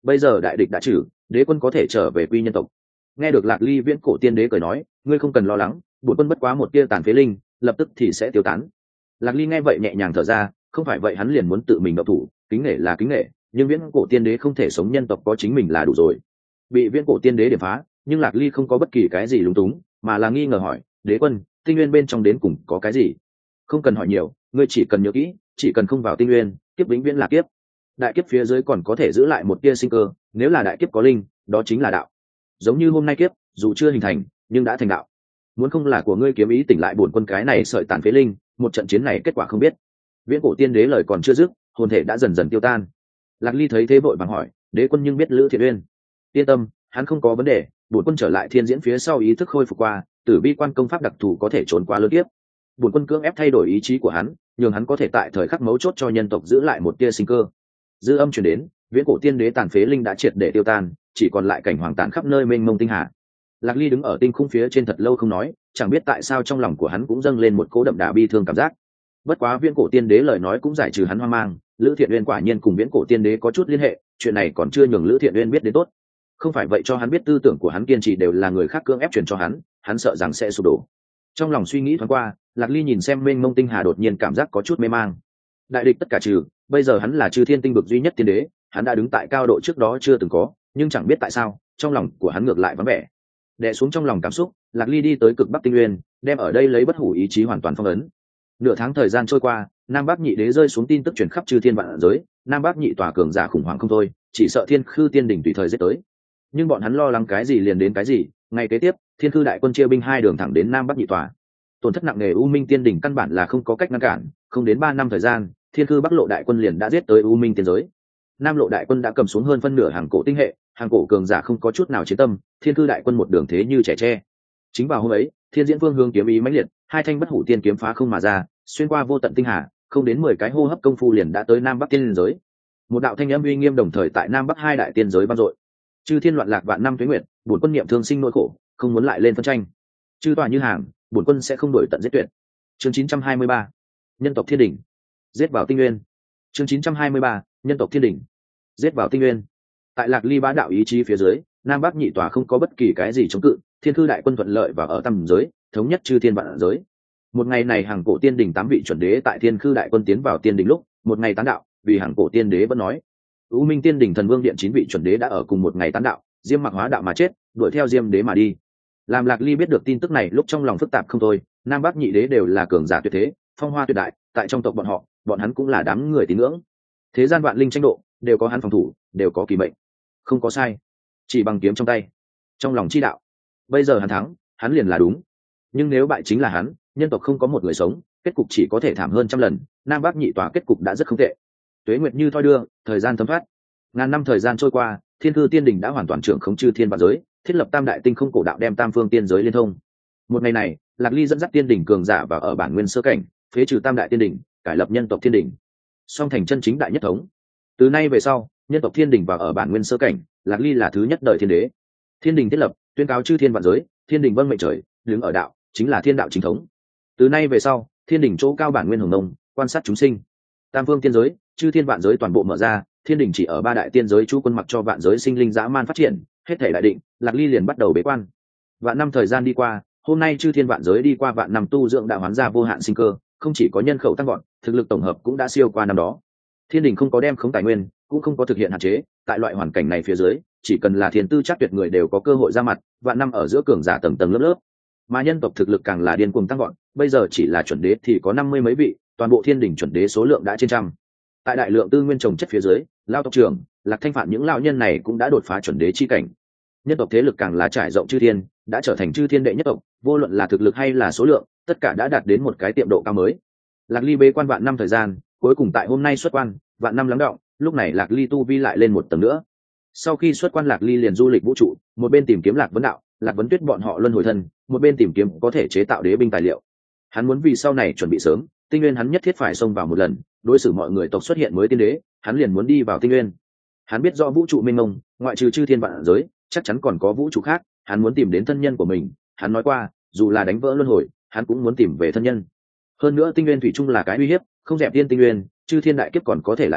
bây giờ đại địch đã trừ, đế quân có thể trở về quy nhân tộc. Nghe được Lạc Ly viễn cổ tiên đế cười nói, ngươi không cần lo lắng, bổn quân bất quá một tia tàn phế linh, lập tức thì sẽ tiêu tán. Lạc Ly nghe vậy nhẹ nhàng thở ra, không phải vậy hắn liền muốn tự mình động thủ, kính nể là kính nể, nhưng viễn cổ tiên đế không thể sống nhân tộc có chính mình là đủ rồi. Bị viễn cổ tiên đế điểm phá, nhưng Lạc Ly không có bất kỳ cái gì lúng túng, mà là nghi ngờ hỏi, đế quân, tinh nguyên bên trong đến cùng có cái gì? Không cần hỏi nhiều, ngươi chỉ cần nhớ kỹ, chỉ cần không vào tinh nguyên, kiếp vĩnh viễn là kiếp. Đại kiếp phía dưới còn có thể giữ lại một tia sinh cơ, nếu là đại kiếp có linh, đó chính là đạo. Giống như hôm nay kiếp, dù chưa hình thành, nhưng đã thành đạo. Muốn không là của ngươi kiếm ý tỉnh lại bổn quân cái này sợi tàn phế linh, một trận chiến này kết quả không biết. Viễn cổ tiên đế lời còn chưa dứt, hồn thể đã dần dần tiêu tan. Lạc Ly thấy thế vội vàng hỏi, đế quân nhưng biết Lữ Thiện Uyên? Yên tâm, hắn không có vấn đề, bổn quân trở lại thiên diễn phía sau ý thức khôi phục qua, tử bi quan công pháp đặc thù có thể trốn qua lớn tiếp. Bổn quân cưỡng ép thay đổi ý chí của hắn, nhường hắn có thể tại thời khắc mấu chốt cho nhân tộc giữ lại một tia sinh cơ. Dư âm truyền đến, viễn cổ tiên đế tàn phế linh đã triệt để tiêu tan, chỉ còn lại cảnh hoàng tàn khắp nơi mênh mông tinh hà. Lạc Ly đứng ở tinh khung phía trên thật lâu không nói, chẳng biết tại sao trong lòng của hắn cũng dâng lên một cỗ đậm đà bi thương cảm giác. Bất quá viễn cổ tiên đế lời nói cũng giải trừ hắn hoang mang, Lữ Thiện Uyên quả nhiên cùng viễn cổ tiên đế có chút liên hệ, chuyện này còn chưa nhường Lữ Thiện Uyên biết đến tốt. Không phải vậy cho hắn biết tư tưởng của hắn kiên trì đều là người khác cưỡng ép truyền cho hắn, hắn sợ rằng sẽ sụp đổ. Trong lòng suy nghĩ thoáng qua, Lạc Ly nhìn xem mênh mông tinh hà đột nhiên cảm giác có chút mê mang. Đại địch tất cả trừ, bây giờ hắn là Chư Thiên tinh vực duy nhất tiên đế, hắn đã đứng tại cao độ trước đó chưa từng có, nhưng chẳng biết tại sao, trong lòng của hắn ngược lại vắng vẻ. Đè xuống trong lòng cảm xúc, Lạc Ly đi tới cực Bắc Tinh Nguyên, đem ở đây lấy bất hủ ý chí hoàn toàn phong ấn. Nửa tháng thời gian trôi qua, Nam Bắc nhị đế rơi xuống tin tức truyền khắp chư thiên vạn giới, Nam Bắc nhị tòa cường giả khủng hoảng không thôi, chỉ sợ Thiên Khư Tiên đỉnh tùy thời giết tới. Nhưng bọn hắn lo lắng cái gì liền đến cái gì, ngày kế tiếp, Thiên Khư đại quân chia binh hai đường thẳng đến Nam Bắc nhị tòa. Tổn thất nặng nề U Minh Tiên đỉnh căn bản là không có cách ngăn cản, không đến ba năm thời gian, Thiên Khư Bắc Lộ đại quân liền đã giết tới U Minh tiên giới. Nam Lộ đại quân đã cầm xuống hơn phân nửa hàng cổ tinh hệ, hàng cổ cường giả không có chút nào chiến tâm, Thiên Khư đại quân một đường thế như trẻ tre. Chính vào hôm ấy, Thiên Diễn Vương hướng kiếm ý mãnh liệt, hai thanh bất hủ tiên kiếm phá không mà ra, xuyên qua vô tận tinh hà, không đến mười cái hô hấp công phu liền đã tới Nam Bắc tiên giới. Một đạo thanh âm uy nghiêm đồng thời tại Nam Bắc hai đại tiên giới vang dội. Chư thiên loạn lạc vạn năm tuế nguyệt, bổn quân niệm thương sinh nỗi khổ, không muốn lại lên phân tranh. Chư tòa như hàng, bổn quân sẽ không đổi tận giết tuyệt. Chương chín trăm hai mươi ba, nhân tộc thiên đỉnh, giết vào tinh nguyên. Chương chín trăm hai mươi ba, nhân tộc thiên đỉnh, giết vào tinh nguyên. Tại Lạc Ly bá đạo ý chí phía dưới, Nam Bắc nhị tòa không có bất kỳ cái gì chống cự, Thiên Khư đại quân thuận lợi và ở tầm giới, thống nhất chư thiên vạn giới. Một ngày này hàng cổ tiên đỉnh tám vị chuẩn đế tại Thiên Khư đại quân tiến vào tiên đỉnh lúc, một ngày tán đạo, vì hàng cổ tiên đế vẫn nói, U Minh tiên đỉnh thần vương điện chín vị chuẩn đế đã ở cùng một ngày tán đạo, Diêm Mặc hóa đạo mà chết, đuổi theo Diêm đế mà đi. Làm Lạc Ly biết được tin tức này lúc trong lòng phức tạp không thôi, Nam Bắc nhị đế đều là cường giả tuyệt thế, phong hoa tuyệt đại, tại trong tộc bọn họ, bọn hắn cũng là đám người tín ngưỡng. Thế gian vạn linh tranh độ, đều có hắn phòng thủ, đều có kỳ mệnh, không có sai, chỉ bằng kiếm trong tay, trong lòng chi đạo. Bây giờ hắn thắng, hắn liền là đúng, nhưng nếu bại chính là hắn, nhân tộc không có một người sống, kết cục chỉ có thể thảm hơn trăm lần. Nam Bắc nhị tòa kết cục đã rất không tệ. Tuế nguyệt như thoi đưa, thời gian thấm thoát, ngàn năm thời gian trôi qua, Thiên Khư tiên đỉnh đã hoàn toàn trưởng khống chư thiên vạn giới, thiết lập tam đại tinh không cổ đạo đem tam phương tiên giới liên thông. Một ngày này, Lạc Ly dẫn dắt tiên đỉnh cường giả vào ở bản nguyên sơ cảnh, phế trừ tam đại tiên đỉnh, cải lập nhân tộc thiên đỉnh, song thành chân chính đại nhất thống. Từ nay về sau, nhân tộc thiên đỉnh vào ở bản nguyên sơ cảnh, Lạc Ly là thứ nhất đời thiên đế. Thiên đỉnh thiết lập, tuyên cáo chư thiên vạn giới, thiên đỉnh vâng mệnh trời, đứng ở đạo, chính là thiên đạo chính thống. Từ nay về sau, thiên đỉnh chỗ cao bản nguyên hồng nông, quan sát chúng sinh. Tam phương tiên giới, chư thiên vạn giới toàn bộ mở ra, thiên đỉnh chỉ ở ba đại tiên giới chú quân mặc cho vạn giới sinh linh dã man phát triển, hết thể đại định, Lạc Ly liền bắt đầu bế quan. Vạn năm thời gian đi qua, hôm nay chư thiên vạn giới đi qua vạn năm tu dưỡng đạo hoán ra vô hạn sinh cơ, không chỉ có nhân khẩu tăng gọn, thực lực tổng hợp cũng đã siêu qua năm đó. Thiên đỉnh không có đem khống tài nguyên, cũng không có thực hiện hạn chế, tại loại hoàn cảnh này phía dưới, chỉ cần là thiên tư chắc tuyệt người đều có cơ hội ra mặt, vạn năm ở giữa cường giả tầng tầng lớp lớp. Mà nhân tộc thực lực càng là điên cuồng tăng gọn, bây giờ chỉ là chuẩn đế thì có năm mươi mấy vị, toàn bộ thiên đỉnh chuẩn đế số lượng đã trên trăm. Tại đại lượng tư nguyên trồng chất phía dưới, lao tộc trưởng, Lạc Thanh Phạn những lão nhân này cũng đã đột phá chuẩn đế chi cảnh. Nhân tộc thế lực càng là trải rộng chư thiên, đã trở thành chư thiên đệ nhất tộc, vô luận là thực lực hay là số lượng, tất cả đã đạt đến một cái tiệm độ cao mới. Lạc Ly bế quan vạn năm thời gian, cuối cùng tại hôm nay xuất quan, vạn năm lắng đọng, lúc này Lạc Ly tu vi lại lên một tầng nữa. Sau khi xuất quan, Lạc Ly liền du lịch vũ trụ, một bên tìm kiếm Lạc Vấn Đạo, Lạc Vấn Tuyết bọn họ luân hồi thân, một bên tìm kiếm có thể chế tạo đế binh tài liệu. Hắn muốn vì sau này chuẩn bị sớm, tinh nguyên hắn nhất thiết phải xông vào một lần, đối xử mọi người tộc xuất hiện mới tiên đế, hắn liền muốn đi vào tinh nguyên. Hắn biết rõ vũ trụ mênh mông, ngoại trừ chư thiên vạn giới, chắc chắn còn có vũ trụ khác, hắn muốn tìm đến thân nhân của mình. Hắn nói qua, dù là đánh vỡ luân hồi, hắn cũng muốn tìm về thân nhân. Hơn nữa tinh nguyên thủy chung là cái uy hiếp, không dẹp tiên tinh nguyên, chư thiên đại kiếp còn có thể lại đến,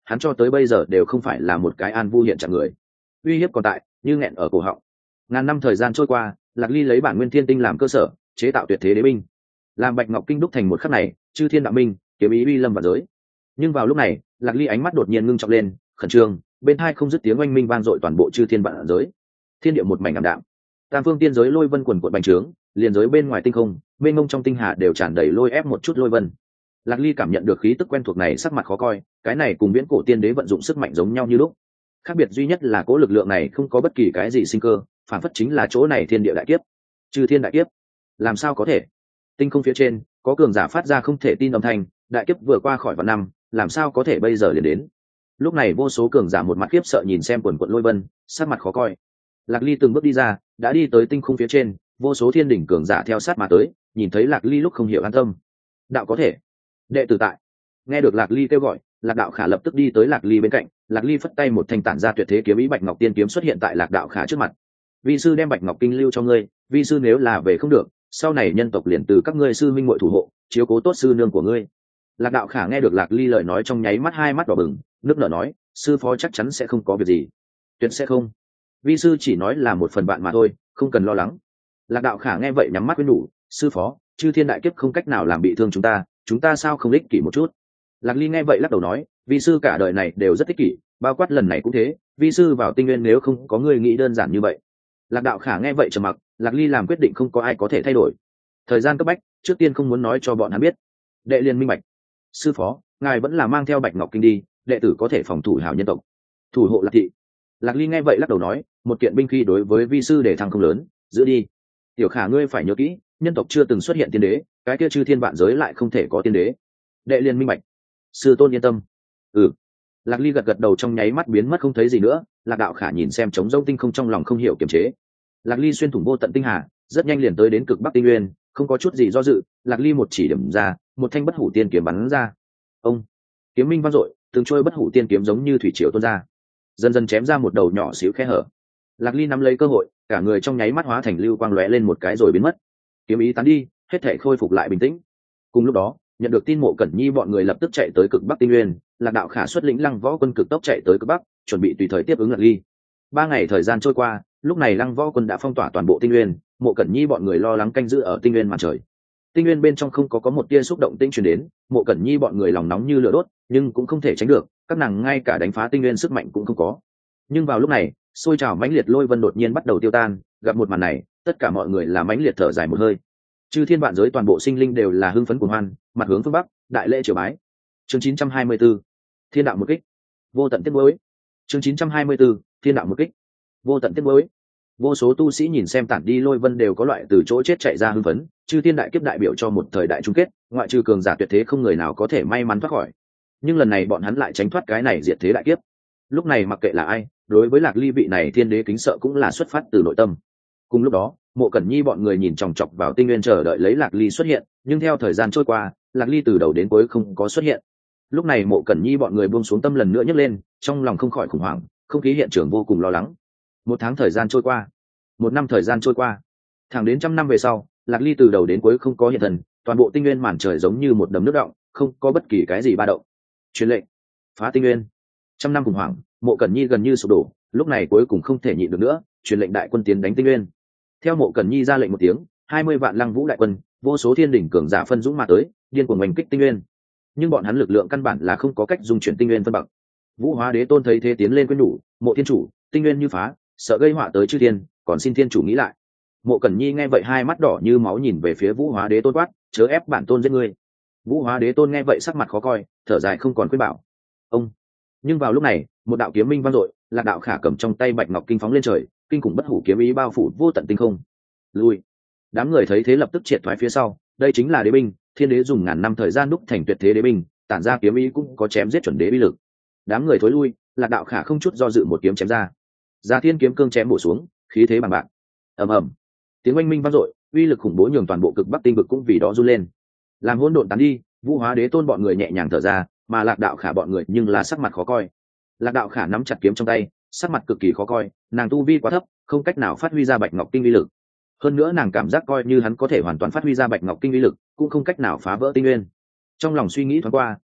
hắn cho tới bây giờ đều không phải là một cái an vu hiện trạng người. Uy hiếp còn tại, như nghẹn ở cổ họng. Ngàn năm thời gian trôi qua, Lạc Ly lấy bản nguyên thiên tinh làm cơ sở, chế tạo tuyệt thế đế binh, làm Bạch Ngọc Kinh đúc thành một khắc này, chư thiên đạo minh, kiếm ý uy lâm và giới. Nhưng vào lúc này, Lạc Ly ánh mắt đột nhiên ngưng trọng lên, khẩn trương, bên tai không dứt tiếng oanh minh vang dội toàn bộ chư thiên vạn giới. Thiên địa một mảnh ảm đạm. Tam phương tiên giới lôi vân quần quần bành trướng, liền giới bên ngoài tinh không, mênh mông trong tinh hà đều tràn đầy lôi ép một chút lôi vân. Lạc Ly cảm nhận được khí tức quen thuộc này, sắc mặt khó coi, cái này cùng viễn cổ tiên đế vận dụng sức mạnh giống nhau như lúc. Khác biệt duy nhất là cố lực lượng này không có bất kỳ cái gì sinh cơ, phản phất chính là chỗ này thiên địa đại kiếp. Chư thiên đại kiếp? Làm sao có thể? Tinh không phía trên, có cường giả phát ra không thể tin âm thanh, đại kiếp vừa qua khỏi vạn năm, làm sao có thể bây giờ liền đến? Lúc này vô số cường giả một mặt khiếp sợ nhìn xem quần quần lôi vân, sắc mặt khó coi. Lạc Ly từng bước đi ra, đã đi tới tinh không phía trên, vô số thiên đỉnh cường giả theo sát mà tới, nhìn thấy Lạc Ly lúc không hiểu an tâm. Đạo có thể, đệ tử tại. Nghe được Lạc Ly kêu gọi, Lạc Đạo Khả lập tức đi tới Lạc Ly bên cạnh, Lạc Ly phất tay một thanh tản ra tuyệt thế kiếm ý Bạch Ngọc Tiên kiếm xuất hiện tại Lạc Đạo Khả trước mặt. Vi sư đem Bạch Ngọc Kinh lưu cho ngươi, vi sư nếu là về không được, sau này nhân tộc liền từ các ngươi sư minh muội thủ hộ, chiếu cố tốt sư nương của ngươi. Lạc Đạo Khả nghe được Lạc Ly lời nói trong nháy mắt hai mắt đỏ bừng, nước nở nói, sư phó chắc chắn sẽ không có việc gì. Tuyệt sẽ không. Vi sư chỉ nói là một phần bạn mà thôi, không cần lo lắng. Lạc Đạo Khả nghe vậy nhắm mắt với nhủ, sư phó, chư thiên đại kiếp không cách nào làm bị thương chúng ta, chúng ta sao không ích kỷ một chút. Lạc Ly nghe vậy lắc đầu nói, vi sư cả đời này đều rất ích kỷ, bao quát lần này cũng thế, vi sư vào tinh nguyên nếu không có người nghĩ đơn giản như vậy. Lạc Đạo Khả nghe vậy trầm mặc, Lạc Ly làm quyết định không có ai có thể thay đổi. Thời gian cấp bách, trước tiên không muốn nói cho bọn hắn biết. Đệ liền minh bạch, sư phó, ngài vẫn là mang theo Bạch Ngọc Kinh đi, đệ tử có thể phòng thủ hảo nhân tộc, thủ hộ Lạc thị. Lạc Ly nghe vậy lắc đầu nói, một kiện binh khí đối với vi sư để thăng không lớn, giữ đi. Tiểu Khả ngươi phải nhớ kỹ, nhân tộc chưa từng xuất hiện tiên đế, cái kia chư thiên vạn giới lại không thể có tiên đế. Đệ liền minh bạch. Sư tôn yên tâm. Ừ. Lạc Ly gật gật đầu, trong nháy mắt biến mất không thấy gì nữa. Lạc Đạo Khả nhìn xem trống rỗng tinh không, trong lòng không hiểu kiềm chế. Lạc Ly xuyên thủng vô tận tinh hà, rất nhanh liền tới đến cực bắc tinh nguyên, không có chút gì do dự, Lạc Ly một chỉ điểm ra, một thanh bất hủ tiên kiếm bắn ra. Ông, kiếm minh vang dội, từng trôi bất hủ tiên kiếm giống như thủy triều tuôn ra, dần dần chém ra một đầu nhỏ xíu khe hở. Lạc Ly nắm lấy cơ hội, cả người trong nháy mắt hóa thành lưu quang lóe lên một cái rồi biến mất. Kiếm ý tán đi, hết thảy khôi phục lại bình tĩnh. Cùng lúc đó, nhận được tin Mộ Cẩn Nhi bọn người lập tức chạy tới cực bắc tinh nguyên, Lạc Đạo Khả xuất lĩnh Lăng Võ quân cực tốc chạy tới cực bắc, chuẩn bị tùy thời tiếp ứng Lạc Ly. Ba ngày thời gian trôi qua, lúc này Lăng Võ quân đã phong tỏa toàn bộ tinh nguyên, Mộ Cẩn Nhi bọn người lo lắng canh giữ ở tinh nguyên màn trời. Tinh nguyên bên trong không có có một tia xúc động tinh truyền đến, Mộ Cẩn Nhi bọn người lòng nóng như lửa đốt, nhưng cũng không thể tránh được, các nàng ngay cả đánh phá tinh nguyên sức mạnh cũng không có. Nhưng vào lúc này, xôi trào mãnh liệt lôi vân đột nhiên bắt đầu tiêu tan, gặp một màn này, tất cả mọi người là mãnh liệt thở dài một hơi. Chư thiên vạn giới toàn bộ sinh linh đều là hưng phấn cuồng hoan, mặt hướng phương bắc, đại lễ triều bái. Chương chín trăm hai mươi tư, Thiên đạo một kích, vô tận tiết mới. Chương chín trăm hai mươi tư, Thiên đạo một kích, vô tận tiết mới. Vô số tu sĩ nhìn xem tản đi lôi vân đều có loại từ chỗ chết chạy ra hưng phấn, chư thiên đại kiếp đại biểu cho một thời đại chung kết, ngoại trừ cường giả tuyệt thế không người nào có thể may mắn thoát khỏi. Nhưng lần này bọn hắn lại tránh thoát cái này diệt thế đại kiếp. Lúc này mặc kệ là ai, đối với Lạc Ly vị này thiên đế kính sợ cũng là xuất phát từ nội tâm. Cùng lúc đó, Mộ Cẩn Nhi bọn người nhìn chòng chọc vào tinh nguyên chờ đợi lấy Lạc Ly xuất hiện, nhưng theo thời gian trôi qua, Lạc Ly từ đầu đến cuối không có xuất hiện. Lúc này Mộ Cẩn Nhi bọn người buông xuống tâm lần nữa nhấc lên, trong lòng không khỏi khủng hoảng, không khí hiện trường vô cùng lo lắng. Một tháng thời gian trôi qua, một năm thời gian trôi qua, thẳng đến trăm năm về sau, Lạc Ly từ đầu đến cuối không có hiện thân, toàn bộ tinh nguyên màn trời giống như một đầm nước động, không có bất kỳ cái gì ba động. Truyền lệnh, phá tinh nguyên. Trăm năm khủng hoảng, Mộ Cẩn Nhi gần như sụp đổ, lúc này cuối cùng không thể nhịn được nữa, truyền lệnh đại quân tiến đánh tinh nguyên. Theo Mộ Cẩn Nhi ra lệnh một tiếng, hai mươi vạn Lăng Vũ đại quân, vô số thiên đỉnh cường giả phân dũng mà tới, điên cuồng oanh kích tinh nguyên. Nhưng bọn hắn lực lượng căn bản là không có cách dung chuyển tinh nguyên phân bằng. Vũ Hóa Đế Tôn thấy thế tiến lên quyến nhủ, Mộ Thiên chủ, tinh nguyên như phá, sợ gây họa tới chư thiên, còn xin thiên chủ nghĩ lại. Mộ Cẩn Nhi nghe vậy hai mắt đỏ như máu nhìn về phía Vũ Hóa Đế Tôn quát, chớ ép bản tôn giết ngươi. Vũ Hóa Đế Tôn nghe vậy sắc mặt khó coi, thở dài không còn khuyên bảo. Ông. Nhưng vào lúc này, một đạo kiếm minh vang dội, Lạc Đạo Khả cầm trong tay Bạch Ngọc Kinh phóng lên trời, kinh khủng bất hủ kiếm ý bao phủ vô tận tinh không. Lui. Đám người thấy thế lập tức triệt thoái phía sau, đây chính là đế binh, thiên đế dùng ngàn năm thời gian đúc thành tuyệt thế đế binh, tản ra kiếm ý cũng có chém giết chuẩn đế uy lực. Đám người thối lui, Lạc Đạo Khả không chút do dự một kiếm chém ra. Gia Thiên kiếm cương chém bổ xuống, khí thế bằng bạc. Ầm ầm. Tiếng oanh minh vang dội, uy lực khủng bố nhường toàn bộ cực Bắc tinh vực cũng vì đó run lên. Làm hỗn độn tán đi, Vũ Hóa Đế Tôn bọn người nhẹ nhàng thở ra, mà Lạc Đạo Khả bọn người nhưng là sắc mặt khó coi. Lạc Đạo Khả nắm chặt kiếm trong tay, sắc mặt cực kỳ khó coi, nàng tu vi quá thấp, không cách nào phát huy ra Bạch Ngọc Kinh uy lực. Hơn nữa nàng cảm giác coi như hắn có thể hoàn toàn phát huy ra Bạch Ngọc Kinh uy lực, cũng không cách nào phá vỡ tinh nguyên. Trong lòng suy nghĩ thoáng qua,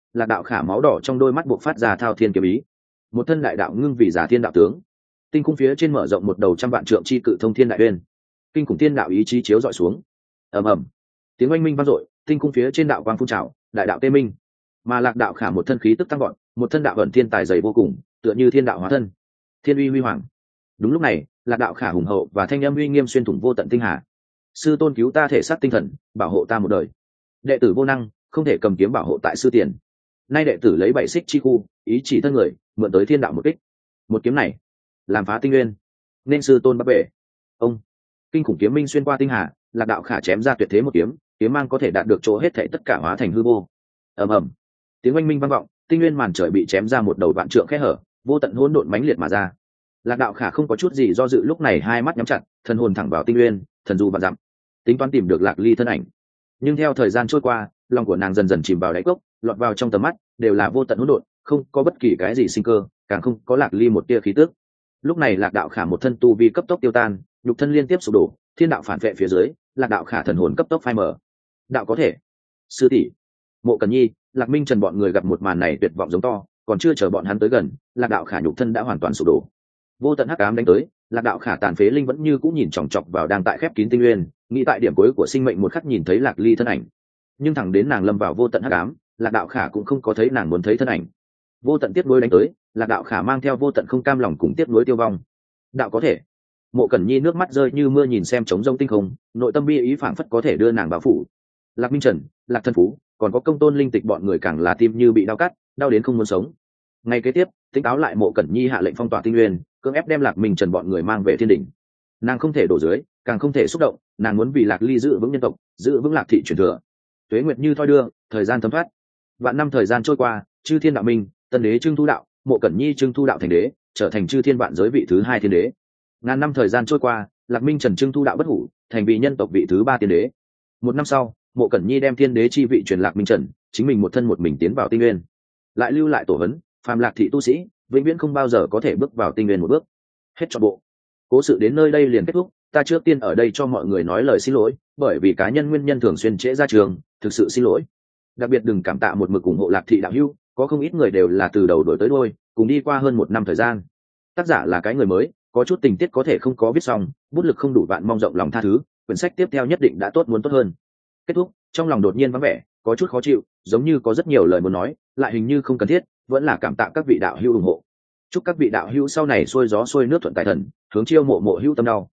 lạc đạo khả máu đỏ trong đôi mắt buộc phát ra thao thiên kiếm ý, một thân đại đạo ngưng vì giả thiên đạo tướng. Tinh cung phía trên mở rộng một đầu trăm vạn trượng chi cự thông thiên đại uyên, kinh khủng thiên đạo ý chí chiếu dọi xuống. ầm ầm, tiếng oanh minh vang dội, tinh cung phía trên đạo quang phun trào, đại đạo tê minh. Mà lạc đạo khả một thân khí tức tăng gọn, một thân đạo ẩn thiên tài dày vô cùng, tựa như thiên đạo hóa thân, thiên uy huy hoàng. Đúng lúc này, lạc đạo khả hùng hậu và thanh âm uy nghiêm xuyên thủng vô tận tinh hà. Sư tôn cứu ta thể xác tinh thần, bảo hộ ta một đời. Đệ tử vô năng, không thể cầm kiếm bảo hộ tại sư tiền. Nay đệ tử lấy bảy xích chi khu, ý chỉ thân người, mượn tới thiên đạo một kích. Một kiếm này, làm phá tinh nguyên, nên sư tôn bắc bể. Ông, kinh khủng kiếm minh xuyên qua tinh hà, lạc đạo khả chém ra tuyệt thế một kiếm, kiếm mang có thể đạt được chỗ hết thảy tất cả hóa thành hư vô. ầm ầm, tiếng oanh minh vang vọng, tinh nguyên màn trời bị chém ra một đầu vạn trượng khe hở, vô tận hỗn độn mãnh liệt mà ra. Lạc đạo khả không có chút gì do dự, lúc này hai mắt nhắm chặt, thần hồn thẳng vào tinh nguyên, thần du vạn dặm, tính toán tìm được lạc ly thân ảnh. Nhưng theo thời gian trôi qua, lòng của nàng dần dần chìm vào đáy cốc, lọt vào trong tầm mắt đều là vô tận hỗn độn, không có bất kỳ cái gì sinh cơ, càng không có lạc ly một tia khí tức. Lúc này lạc đạo khả một thân tu vi cấp tốc tiêu tan, nhục thân liên tiếp sụp đổ, thiên đạo phản vệ phía dưới, lạc đạo khả thần hồn cấp tốc phai mờ. Đạo có thể, sư tỷ, Mộ Cần Nhi, Lạc Minh Trần bọn người gặp một màn này tuyệt vọng giống to, còn chưa chờ bọn hắn tới gần, lạc đạo khả nhục thân đã hoàn toàn sụp đổ. Vô tận hắc ám đánh tới, lạc đạo khả tàn phế linh vẫn như cũng nhìn chòng chọc vào đang tại khép kín tinh nguyên, nghĩ tại điểm cuối của sinh mệnh một khắc nhìn thấy lạc ly thân ảnh. Nhưng thẳng đến nàng lâm vào vô tận hắc ám, lạc đạo khả cũng không có thấy nàng muốn thấy thân ảnh. Vô tận tiếc nuối đánh tới, lạc đạo khả mang theo vô tận không cam lòng cùng tiếc nuối tiêu vong. Đạo có thể, Mộ Cẩn Nhi nước mắt rơi như mưa nhìn xem trống rông tinh không, nội tâm bi ý phảng phất có thể đưa nàng bao phủ. Lạc Minh Trần, Lạc Thân Phú, còn có Công Tôn Linh Tịch bọn người càng là tim như bị đau cắt, đau đến không muốn sống. Ngay kế tiếp, tỉnh táo lại Mộ Cẩn Nhi hạ lệnh phong tỏa tinh nguyên, cưỡng ép đem Lạc Minh Trần bọn người mang về thiên đỉnh. Nàng không thể đổ dưới, càng không thể xúc động, nàng muốn vì Lạc Ly giữ vững nhân tộc, giữ vững Lạc thị truyền thừa. Tuế nguyệt như thoi đưa, thời gian thấm thoát. Vạn năm thời gian trôi qua, chư thiên đạo minh, tân đế trưng thu đạo, Mộ Cẩn Nhi trưng thu đạo thành đế, trở thành chư thiên vạn giới vị thứ hai thiên đế. Ngàn năm thời gian trôi qua, Lạc Minh Trần trưng thu đạo bất hủ, thành vị nhân tộc vị thứ ba thiên đế. Một năm sau, Mộ Cẩn Nhi đem thiên đế chi vị truyền Lạc Minh Trần, chính mình một thân một mình tiến vào tinh nguyên, lại lưu lại tổ huấn, phàm Lạc thị tu sĩ vĩnh viễn không bao giờ có thể bước vào tinh nguyên một bước. Hết trọn bộ. Cố sự đến nơi đây liền kết thúc, ta trước tiên ở đây cho mọi người nói lời xin lỗi, bởi vì cá nhân nguyên nhân thường xuyên trễ ra trường, thực sự xin lỗi. Đặc biệt đừng cảm tạ một mực ủng hộ Lạc thị đạo hữu, có không ít người đều là từ đầu đổi tới đuôi, cùng đi qua hơn một năm thời gian. Tác giả là cái người mới, có chút tình tiết có thể không có viết xong, bút lực không đủ, vạn mong rộng lòng tha thứ, quyển sách tiếp theo nhất định đã tốt muốn tốt hơn. Kết thúc, trong lòng đột nhiên vắng vẻ, có chút khó chịu, giống như có rất nhiều lời muốn nói, lại hình như không cần thiết, vẫn là cảm tạ các vị đạo hữu ủng hộ. Chúc các vị đạo hữu sau này xuôi gió xuôi nước thuận tài thần, hướng chiêu mộ mộ hữu tâm đau.